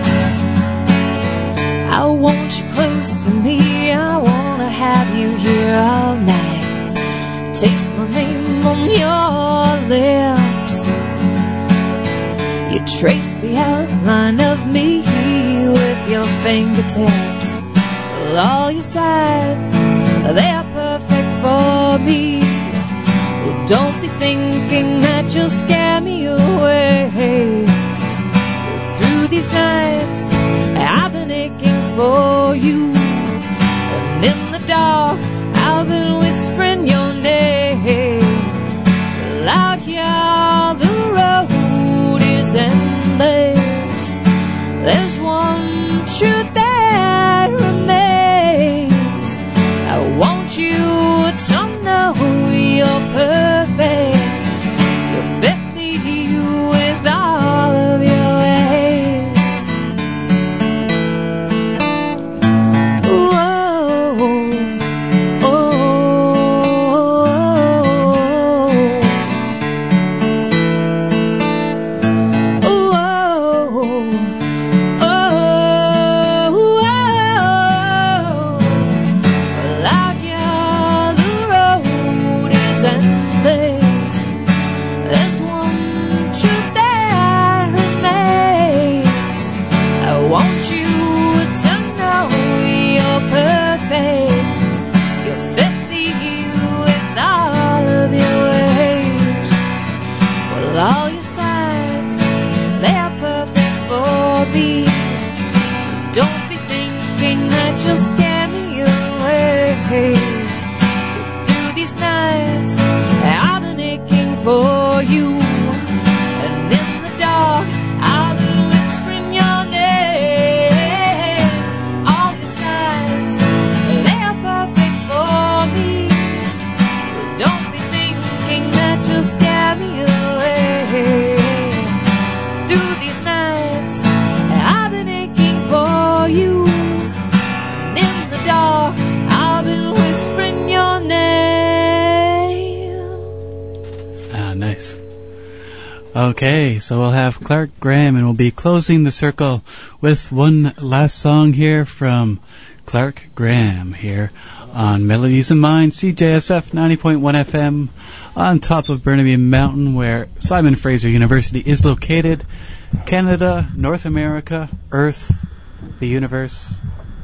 Speaker 14: I want you close to me. I want to have you here all night. Taste my name on your lips. You trace the outline of me with your fingertips. Well, all your sides, they're perfect for me. Well, don't be thinking that you'll scare me away. Through these nights I've been aching for you, and in the dark I've been whispering your name. Well, out here the road is endless. There's one truth that
Speaker 1: Okay, so we'll have Clark Graham, and we'll be closing the circle with one last song here from Clark Graham here on Melodies in Mind, CJSF 90.1 FM, on top of Burnaby Mountain, where Simon Fraser University is located. Canada, North America, Earth, the universe.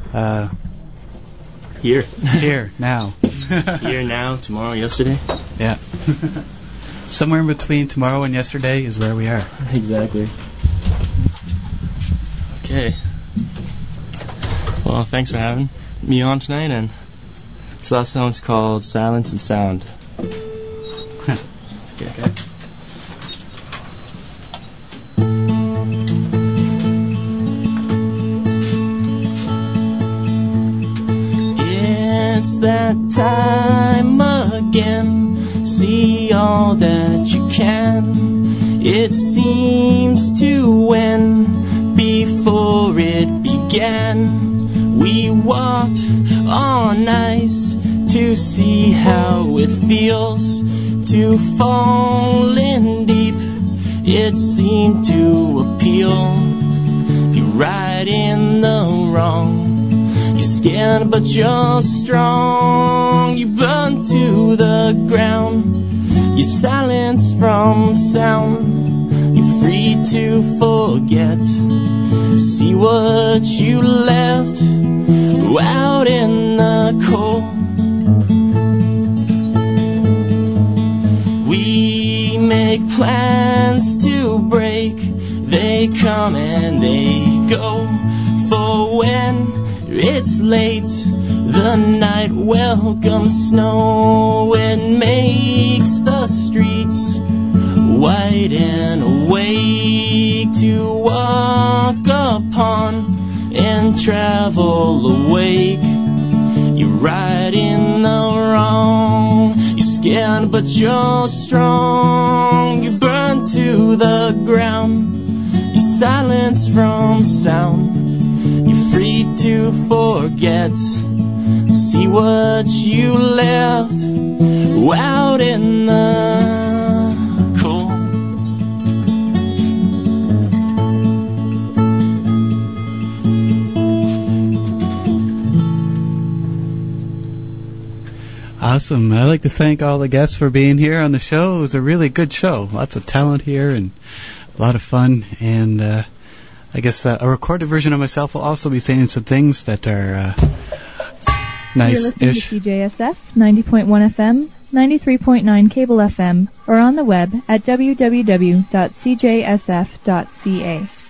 Speaker 16: Here.
Speaker 1: Here, now.
Speaker 16: Here, now, tomorrow, yesterday.
Speaker 1: Yeah. Somewhere in between tomorrow and yesterday is where we are.
Speaker 16: Exactly. Okay. Well, thanks for having me on tonight, and this last song's called Silence and Sound. Okay. It's that time again. See all that you can. It seems to win before it began. We walked on ice to see how it feels to fall in deep. It seemed to appeal. You're right in the wrong. You're scared but you're strong. You burn to the ground. You're silenced from sound. You're free to forget. See what you left out in the cold. We make plans to break. They come and they go. For when it's late, the night welcomes snow. It makes the streets white and awake to walk upon and travel awake. You're right in the wrong. You're scared but you're strong. You burn to the ground. You're silenced from sound. You're free to forget. See what you left out in the cold.
Speaker 1: Awesome. I'd like to thank all the guests for being here on the show. It was a really good show. Lots of talent here and a lot of fun. And I guess a recorded version of myself will also be saying some things that are nice-ish.
Speaker 2: You're listening to CJSF 90.1 FM, 93.9 Cable FM, or on the web at www.cjsf.ca.